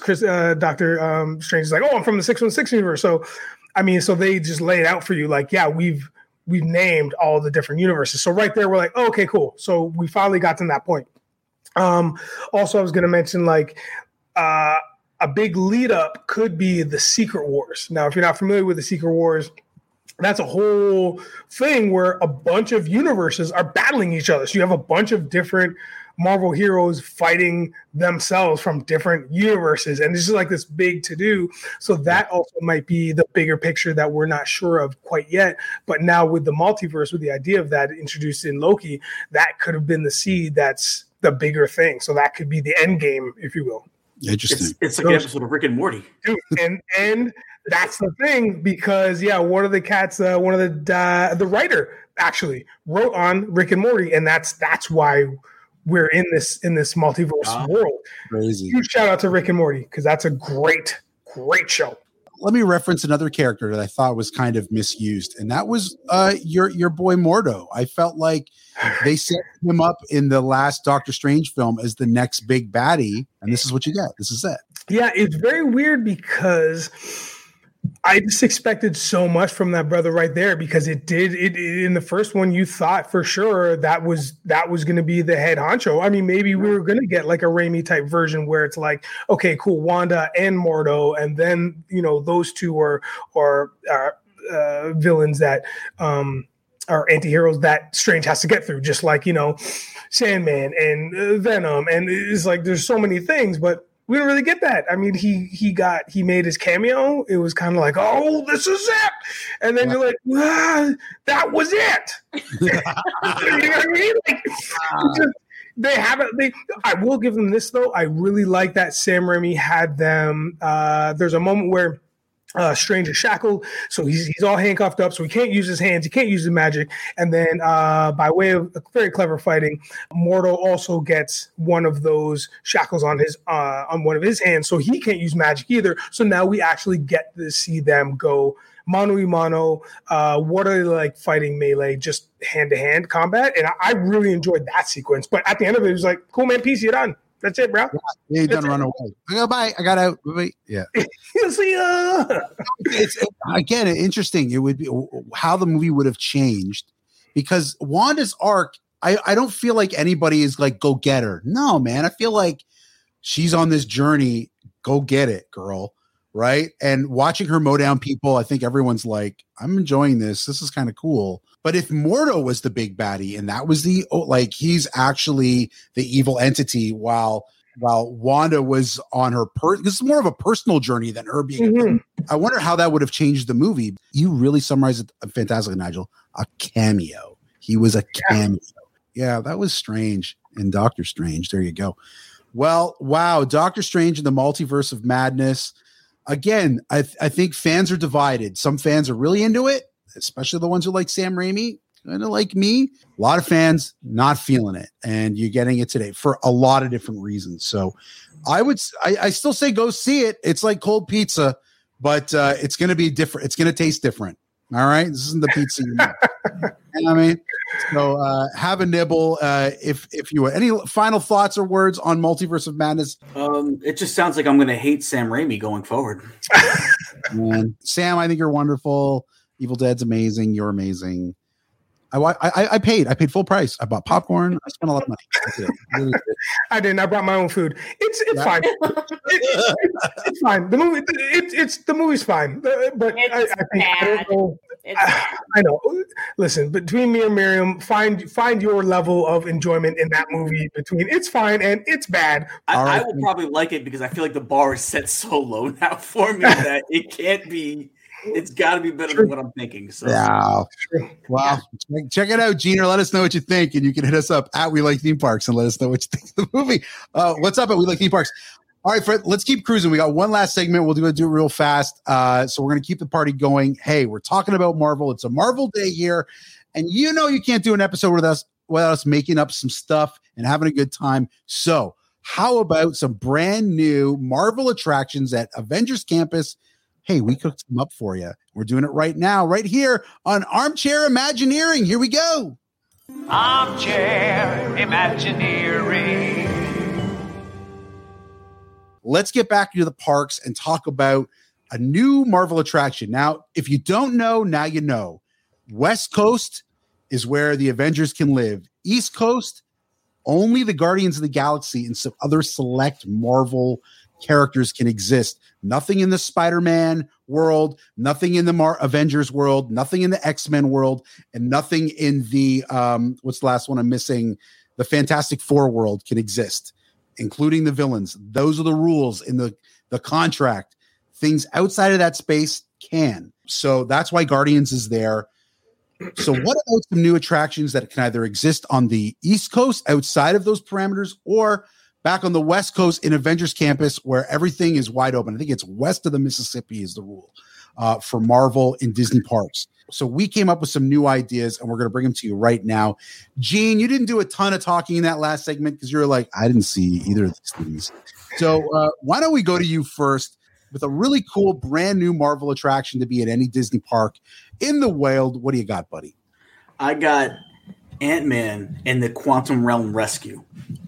Dr. Strange is like, I'm from the 616 universe. So, I mean, so they just lay it out for you, like, yeah, we've named all the different universes. So right there, we're like, okay, cool. So we finally got to that point. Also, I was going to mention, like, a big lead up could be the Secret Wars. Now, if you're not familiar with the Secret Wars, that's a whole thing where a bunch of universes are battling each other. So you have a bunch of different Marvel heroes fighting themselves from different universes. And this is like this big to-do. So that also might be the bigger picture that we're not sure of quite yet. But now with the multiverse, with the idea of that introduced in Loki, that could have been the seed that's the bigger thing. So that could be the end game, if you will. Interesting. It's like an episode of Rick and Morty. Dude, and that's the thing, because one of the cats, one of the writer actually wrote on Rick and Morty, and that's why we're in this multiverse world. Crazy. Huge shout out to Rick and Morty, because that's a great show. Let me reference another character that I thought was kind of misused, and that was your boy Mordo. I felt like they set him up in the last Doctor Strange film as the next big baddie, and this is what you get. This is it. Yeah, it's very weird because I just expected so much from that brother right there, because it in the first one, you thought for sure that was going to be the head honcho. I mean, maybe we were going to get like a Raimi type version where it's like, okay, cool, Wanda and Mordo, and then those two are villains that are anti-heroes that Strange has to get through, just like Sandman and Venom, and it's like there's so many things, but we don't really get that. I mean, he made his cameo. It was kind of like, oh, this is it. And then you're like, that was it. You know what I mean? Like, I will give them this, though. I really like that Sam Raimi had them. There's a moment where Strange is shackled, so he's all handcuffed up, so he can't use his hands, he can't use the magic. And then by way of very clever fighting, Mordo also gets one of those shackles on one of his hands, so he can't use magic either. So now we actually get to see them go mano a mano. What are they like fighting melee, just hand-to-hand combat? And I really enjoyed that sequence. But at the end of it, it was like, cool, man, peace, you're done. That's it, bro. Yeah, you done run away. I go, bye. I got out. Wait. Yeah. See ya. It's again interesting. It would be how the movie would have changed, because Wanda's arc, I don't feel like anybody is like, go get her. No, man. I feel like she's on this journey. Go get it, girl. right? And watching her mow down people, I think everyone's like, I'm enjoying this. This is kind of cool. But if Mordo was the big baddie and that was he's actually the evil entity while Wanda was on her this is more of a personal journey than her being I wonder how that would have changed the movie. You really summarized it fantastically, Nigel. A cameo. He was a cameo. Yeah, that was strange. And Doctor Strange. There you go. Well, wow. Doctor Strange and the Multiverse of Madness. Again, I think fans are divided. Some fans are really into it, especially the ones who like Sam Raimi, kind of like me. A lot of fans not feeling it, and you're getting it today for a lot of different reasons. So I still say go see it. It's like cold pizza, but it's going to be different. It's going to taste different. All right. This isn't the pizza you know. You know what I mean? So have a nibble. If you want any final thoughts or words on Multiverse of Madness. It just sounds like I'm going to hate Sam Raimi going forward. Man, Sam, I think you're wonderful. Evil Dead's amazing. You're amazing. I paid full price. I bought popcorn. I spent a lot of money. I didn't. I brought my own food. It's fine. It's fine. The movie. The movie's fine. But I think I don't know. I know. Listen, between me and Miriam, find your level of enjoyment in that movie. It's fine and it's bad. I will probably like it because I feel like the bar is set so low now for me that it can't be. It's got to be better than what I'm thinking. So. Yeah. Wow. Check it out, Gene, or let us know what you think. And you can hit us up at We Like Theme Parks and let us know what you think of the movie. What's up at We Like Theme Parks? All right, Fred, let's keep cruising. We got one last segment. We'll do it real fast. So we're going to keep the party going. Hey, we're talking about Marvel. It's a Marvel day here. And you know you can't do an episode without us making up some stuff and having a good time. So how about some brand new Marvel attractions at Avengers Campus? Hey, we cooked them up for you. We're doing it right now, right here on Armchair Imagineering. Here we go. Armchair Imagineering. Let's get back into the parks and talk about a new Marvel attraction. Now, if you don't know, now you know. West Coast is where the Avengers can live. East Coast, only the Guardians of the Galaxy and some other select Marvel characters can exist. Nothing in the Spider-Man world, nothing in the Avengers world, nothing in the X-Men world, and nothing in the what's the last one I'm missing? The Fantastic Four world can exist, including the villains. Those are the rules in the contract. Things outside of that space can. So that's why Guardians is there. So what about some new attractions that can either exist on the East Coast outside of those parameters or back on the West Coast in Avengers Campus where everything is wide open? I think it's west of the Mississippi is the rule for Marvel in Disney parks. So we came up with some new ideas and we're going to bring them to you right now. Gene, you didn't do a ton of talking in that last segment because you're like, I didn't see either of these things. So why don't we go to you first with a really cool brand new Marvel attraction to be at any Disney park in the wild. What do you got, buddy? I got Ant-Man and the Quantum Realm Rescue.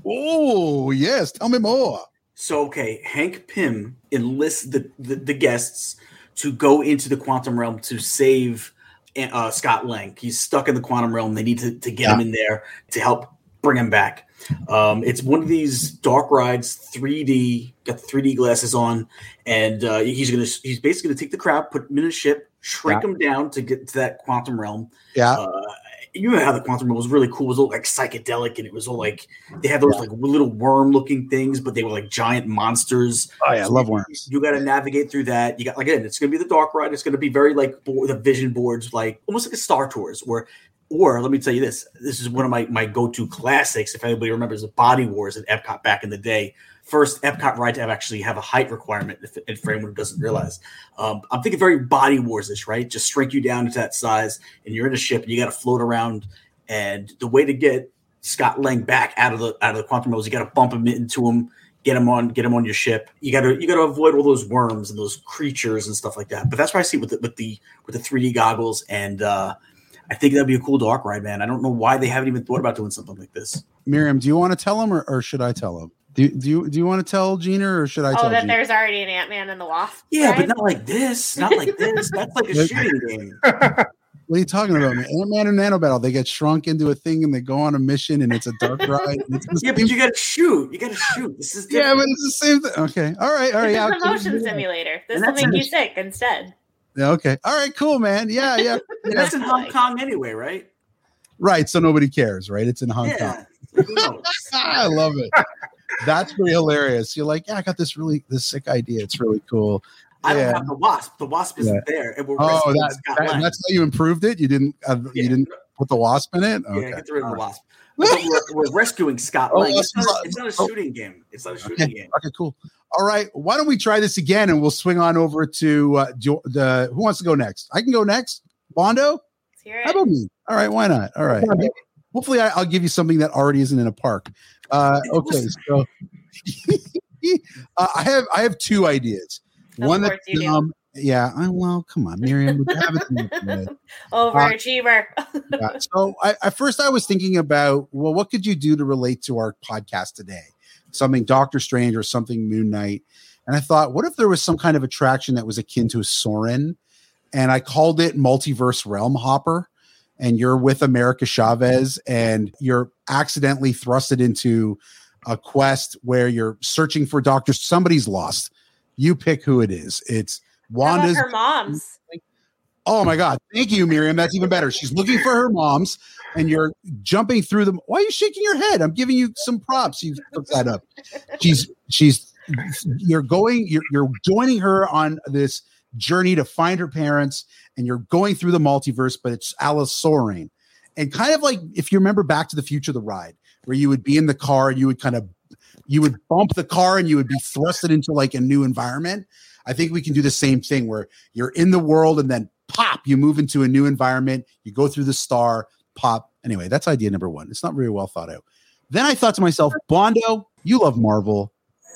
Oh, yes. Tell me more. So, okay, Hank Pym enlists the guests to go into the Quantum Realm to save Scott Lang. He's stuck in the Quantum Realm. They need to get him in there to help bring him back. It's one of these dark rides, 3D, got the 3D glasses on, and he's basically going to take the crowd, put them in a ship, shrink them down to get to that Quantum Realm. Yeah. You know how the Quantum Realm was really cool. It was all like psychedelic, and it was all like they had those like little worm-looking things, but they were like giant monsters. Oh yeah, I love worms. You got to navigate through that. You got again, it's going to be the dark ride. It's going to be very like the vision boards, like almost like a Star Tours. Or let me tell you this: this is one of my go-to classics. If anybody remembers the Body Wars at Epcot back in the day. First Epcot ride to actually have a height requirement, if for anyone who doesn't realize. I'm thinking very Body Wars-ish, right? Just shrink you down to that size, and you're in a ship, and you got to float around. And the way to get Scott Lang back out of the Quantum Realm is you got to bump him into him, get him on your ship. You got to avoid all those worms and those creatures and stuff like that. But that's what I see with the 3D goggles, and I think that'd be a cool dark ride, man. I don't know why they haven't even thought about doing something like this. Miriam, do you want to tell him or should I tell him? Do you want to tell Gina or should I tell that Gina? There's already an Ant-Man and the Wasp? Yeah, right? but not like this. Not like this. That's like a shooting game. What are you talking about, man? Ant-Man and Nanobattle, they get shrunk into a thing and they go on a mission and it's a dark ride. Yeah, but you got to shoot. You got to shoot. This is different. Yeah, but it's the same thing. Okay. All right. This Yeah, is a motion simulator. This And will that's make you in- sick instead. Yeah, okay. All right, cool, man. Yeah. And that's in Hong Kong anyway, right? Right. So nobody cares, right? It's in Hong Kong. I love it. That's pretty hilarious. You're like, yeah, I got this sick idea. It's really cool. I don't have the Wasp. The Wasp isn't there. And we're that's how you improved it. You didn't put the Wasp in it. Okay. Yeah, get rid of the Wasp. But we're rescuing Scott Lang. It's not a shooting game. It's not a shooting game. Okay, cool. All right, why don't we try this again and we'll swing on over to who wants to go next? I can go next. Bondo? Let's hear it. How about me? All right, why not? All right. Hopefully I'll give you something that already isn't in a park. Okay, so I have two ideas. One that well, come on, Miriam. Overachiever. So at first I was thinking about, well, what could you do to relate to our podcast today? Something Doctor Strange or something Moon Knight. And I thought, what if there was some kind of attraction that was akin to a Soarin'? And I called it Multiverse Realm Hopper. And you're with America Chavez and you're accidentally thrusted into a quest where you're searching for somebody's lost. You pick who it is. It's Wanda's. Her mom's. Oh my God. Thank you, Miriam. That's even better. She's looking for her mom's and you're jumping through them. Why are you shaking your head? I'm giving you some props. You look that up. You're joining her on this journey to find her parents and you're going through the multiverse, but it's Alice Soaring. And kind of like, if you remember Back to the Future, the ride, where you would be in the car and you would bump the car and you would be thrusted into like a new environment. I think we can do the same thing where you're in the world and then pop, you move into a new environment. You go through the star, pop. Anyway, that's idea number one. It's not very well thought out. Then I thought to myself, Bondo, you love Marvel.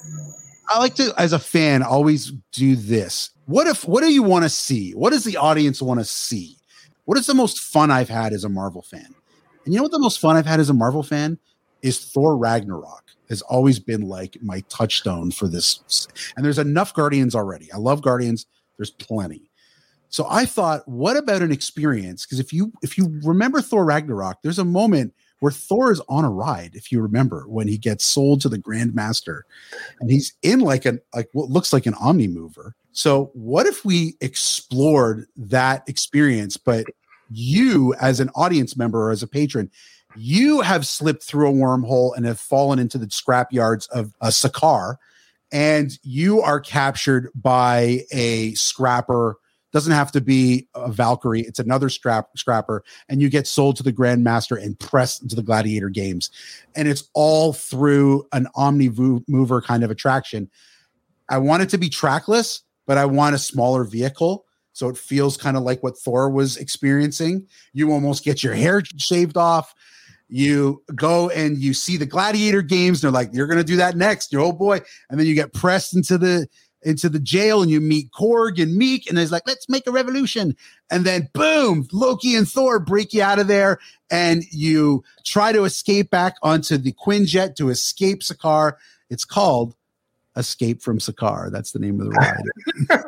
I like to, as a fan, always do this. What do you want to see? What does the audience want to see? What is the most fun I've had as a Marvel fan? And you know what the most fun I've had as a Marvel fan is Thor Ragnarok has always been like my touchstone for this. And there's enough Guardians already. I love Guardians. There's plenty. So I thought, what about an experience? Because if you remember Thor Ragnarok, there's a moment where Thor is on a ride, if you remember, when he gets sold to the Grand Master. And he's in like what looks like an Omni Mover. So what if we explored that experience, but you as an audience member or as a patron, you have slipped through a wormhole and have fallen into the scrapyards of a Sakaar, and you are captured by a scrapper. Doesn't have to be a Valkyrie. It's another scrapper, and you get sold to the Grand Master and pressed into the Gladiator games. And it's all through an Omni Mover kind of attraction. I want it to be trackless, but I want a smaller vehicle. So it feels kind of like what Thor was experiencing. You almost get your hair shaved off. You go and you see the Gladiator games. And they're like, you're going to do that next. You're, oh boy. And then you get pressed into the jail and you meet Korg and Meek. And it's like, let's make a revolution. And then boom, Loki and Thor break you out of there. And you try to escape back onto the Quinjet to escape Sakaar. It's called Escape from Sakaar. That's the name of the ride.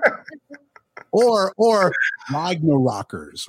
Or Ragnarokers.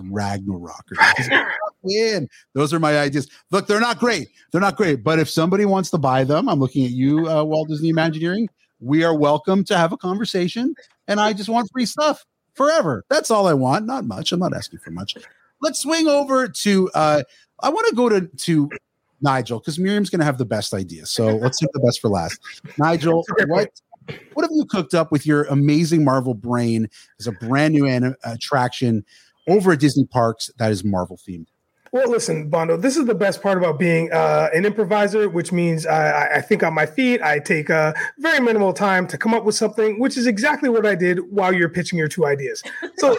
Those are my ideas. Look, they're not great. But if somebody wants to buy them, I'm looking at you, Walt Disney Imagineering. We are welcome to have a conversation. And I just want free stuff forever. That's all I want. Not much. I'm not asking for much. Let's swing over to, I want to go to Nigel, because Miriam's going to have the best idea. So let's save the best for last. Nigel, what have you cooked up with your amazing Marvel brain as a brand new attraction over at Disney Parks that is Marvel themed? Well, listen, Bondo, this is the best part about being an improviser, which means I think on my feet. I take very minimal time to come up with something, which is exactly what I did while you're pitching your two ideas. So,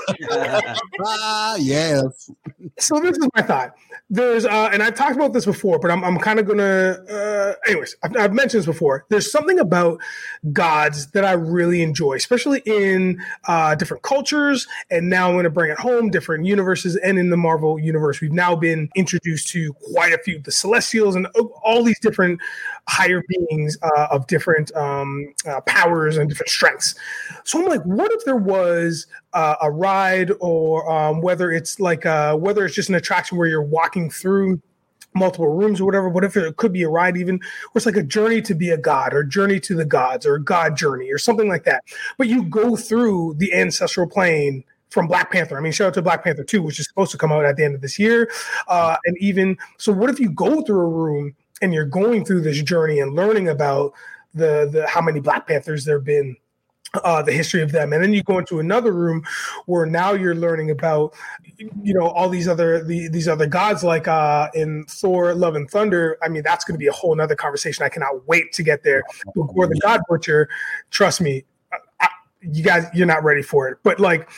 yes. So this is my thought. There's, and I've talked about this before, but I'm kind of going to, anyways, I've mentioned this before. There's something about gods that I really enjoy, especially in different cultures. And now I'm going to bring it home, different universes, and in the Marvel universe. We've now been been introduced to quite a few, the Celestials and all these different higher beings of different powers and different strengths. So I'm like, what if there was a ride, or whether it's whether it's just an attraction where you're walking through multiple rooms or whatever, what if it could be a ride even where it's like a journey to be a god, or journey to the gods, or a god journey, or something like that. But you go through the ancestral plane from Black Panther. I mean, shout out to Black Panther 2, which is supposed to come out at the end of this year. And even so, what if you go through a room and you're going through this journey and learning about the how many Black Panthers there have been, the history of them, and then you go into another room where now you're learning about, all these other gods, like in Thor: Love and Thunder. I mean, that's going to be a whole nother conversation. I cannot wait to get there. Or the God Butcher, trust me, you guys, you're not ready for it. But like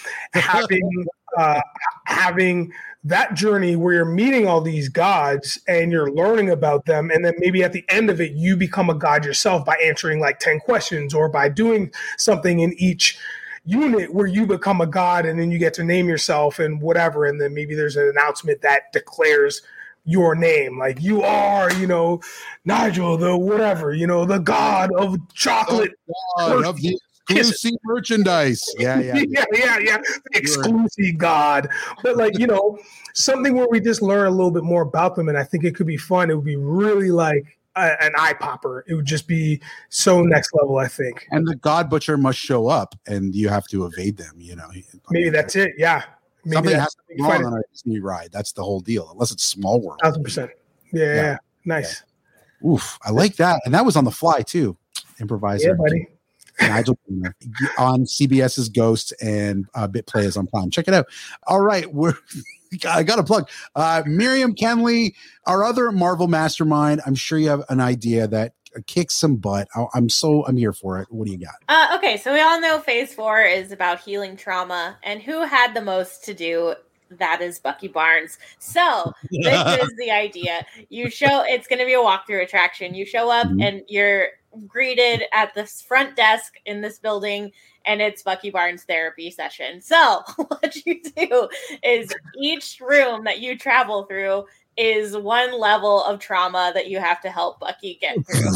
having that journey where you're meeting all these gods and you're learning about them, and then maybe at the end of it, you become a god yourself by answering like 10 questions, or by doing something in each unit where you become a god, and then you get to name yourself and whatever, and then maybe there's an announcement that declares your name, like you are, Nigel, the whatever, the god of chocolate, of the exclusive merchandise. Yeah. Exclusive god. But like, something where we just learn a little bit more about them, and I think it could be fun. It would be really like an eye popper. It would just be so next level, I think. And the God Butcher must show up, and you have to evade them. Maybe that's it. Yeah. Maybe something has to be wrong on a Disney ride. That's the whole deal. Unless it's Small World. 1,000%. Yeah. Nice. Yeah. Oof, I like that, and that was on the fly too. Improviser. Yeah, buddy. Nigel on CBS's Ghost, and BitPlay is on Prime. Check it out. All right, I got a plug. Miriam Kenley, our other Marvel mastermind. I'm sure you have an idea that kicks some butt. I'm here for it. What do you got? Okay, so we all know Phase 4 is about healing trauma, and who had the most to do? That is Bucky Barnes. So this is the idea. It's going to be a walkthrough attraction. You show up and you're greeted at this front desk in this building, and it's Bucky Barnes therapy session. So what you do is each room that you travel through is one level of trauma that you have to help Bucky get through.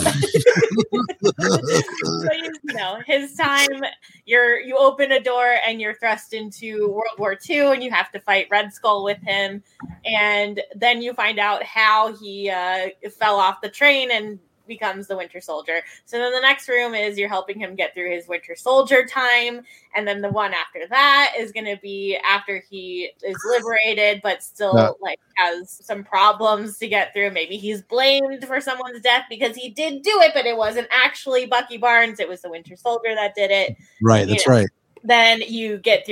So, his time, you open a door and you're thrust into World War II, and you have to fight Red Skull with him. And then you find out how he fell off the train and becomes the Winter Soldier. So then the next room is you're helping him get through his Winter Soldier time, and then the one after that is going to be after he is liberated but still has some problems to get through. Maybe he's blamed for someone's death because he did do it, but it wasn't actually Bucky Barnes, it was the Winter Soldier that did it. Right, that's right. Then you get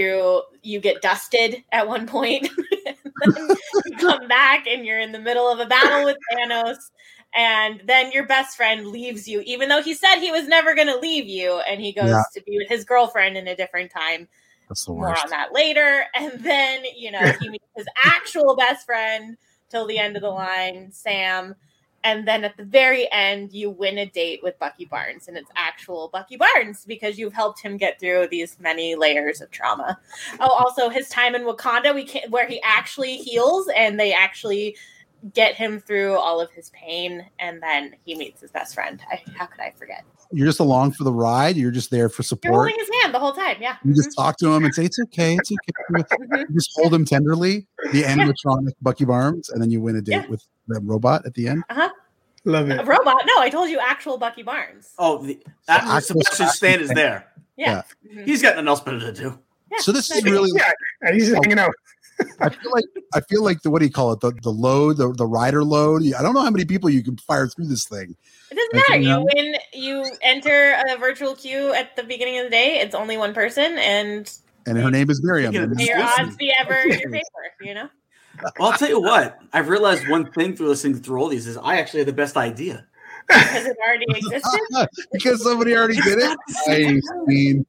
dusted at one point. Then you come back and you're in the middle of a battle with Thanos. And then your best friend leaves you, even though he said he was never going to leave you. And he goes to be with his girlfriend in a different time. That's the worst. More on that later. And then, he meets his actual best friend till the end of the line, Sam. And then at the very end, you win a date with Bucky Barnes. And it's actual Bucky Barnes because you've helped him get through these many layers of trauma. Oh, also his time in Wakanda, where he actually heals and they actually get him through all of his pain, and then he meets his best friend. How could I forget? You're just along for the ride. You're just there for support. You're holding his hand the whole time. Yeah. You just talk to him and say, it's okay. It's okay. You just hold him tenderly, the animatronic Bucky Barnes, and then you win a date with the robot at the end. Love it. A robot? No, I told you actual Bucky Barnes. Oh, Sebastian Stan is there. Yeah. He's got nothing else better to do. Yeah. So this is really and he's hanging out. I feel like what do you call it? The load, the rider load. I don't know how many people you can fire through this thing. It doesn't matter. You enter a virtual queue at the beginning of the day. It's only one person, and her name is Miriam. May your odds be ever in your favor. Well, I'll tell you what. I've realized one thing through listening through all these is I actually had the best idea. Because it already existed. Because somebody already did it. I mean,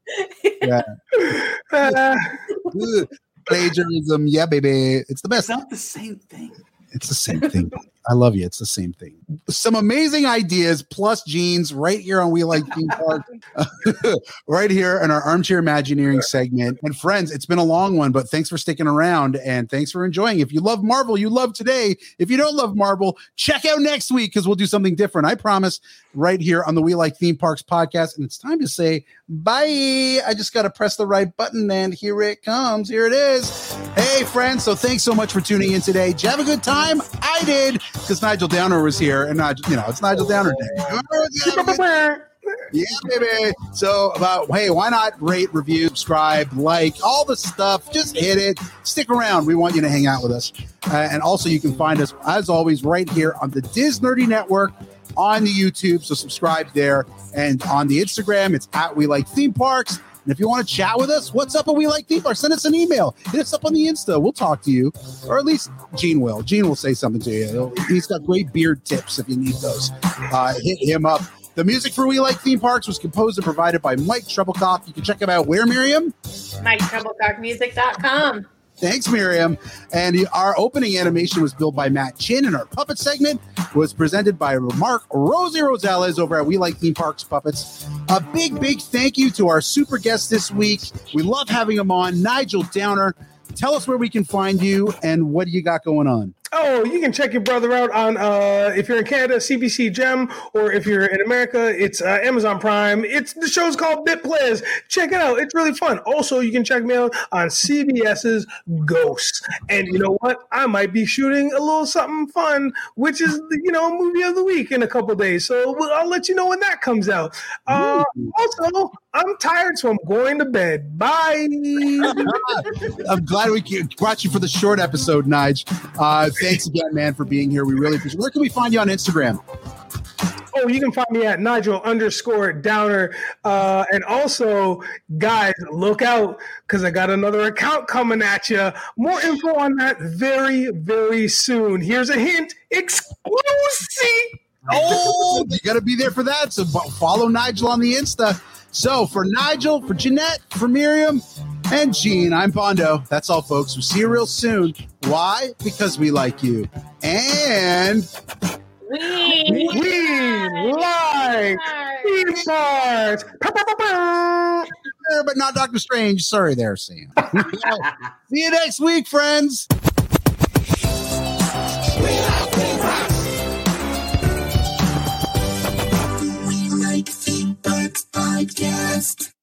plagiarism, yeah, baby. It's the best. It's not the same thing. It's the same thing. I love you. It's the same thing. Some amazing ideas plus Gene's right here on We Like Theme Park, right here in our Armchair Imagineering segment. And friends, it's been a long one, but thanks for sticking around and thanks for enjoying. If you love Marvel, you love today. If you don't love Marvel, check out next week because we'll do something different. I promise, right here on the We Like Theme Parks podcast. And it's time to say bye. I just got to press the right button and here it comes. Here it is. Hey, friends. So thanks so much for tuning in today. Did you have a good time? I did. Because Nigel Downer was here, and it's Nigel Downer Day. Yeah, baby. So, hey, why not rate, review, subscribe, like, all the stuff? Just hit it. Stick around. We want you to hang out with us. And also, you can find us, as always, right here on the Diz Nerdy Network on the YouTube. So subscribe there. And on the Instagram, it's at We Like Theme Parks. And if you want to chat with us, what's up at We Like Theme Parks? Send us an email. Hit us up on the Insta. We'll talk to you. Or at least Gene will. Gene will say something to you. He's got great beard tips if you need those. Hit him up. The music for We Like Theme Parks was composed and provided by Mike Treblecock. You can check him out where, Miriam? MikeTreblecockmusic.com. Thanks, Miriam. And our opening animation was built by Matt Chin, and our puppet segment was presented by Mark Rosie Rosales over at We Like Theme Parks Puppets. A big, big thank you to our super guest this week. We love having him on, Nigel Downer. Tell us where we can find you and what do you got going on? Oh, you can check your brother out on, if you're in Canada, CBC Gem, or if you're in America, it's Amazon Prime. The show's called Bit Players. Check it out. It's really fun. Also, you can check me out on CBS's Ghosts. And you know what? I might be shooting a little something fun, which is, a movie of the week in a couple days. So I'll let you know when that comes out. Also, I'm tired, so I'm going to bed. Bye. I'm glad we brought you for the short episode, Nige. Thanks again, man, for being here. We really appreciate it. Where can we find you on Instagram? Oh, you can find me at Nigel_Downer. And also, guys, look out because I got another account coming at you. More info on that very, very soon. Here's a hint. Exclusive. Oh, you got to be there for that. So follow Nigel on the Insta. So for Nigel, for Jeanette, for Miriam, and Gene, I'm Bondo. That's all, folks. We'll see you real soon. Why? Because we like you. And we like theme parks. But not Doctor Strange. Sorry there, Sam. See you next week, friends. We Like Theme Parks Podcast.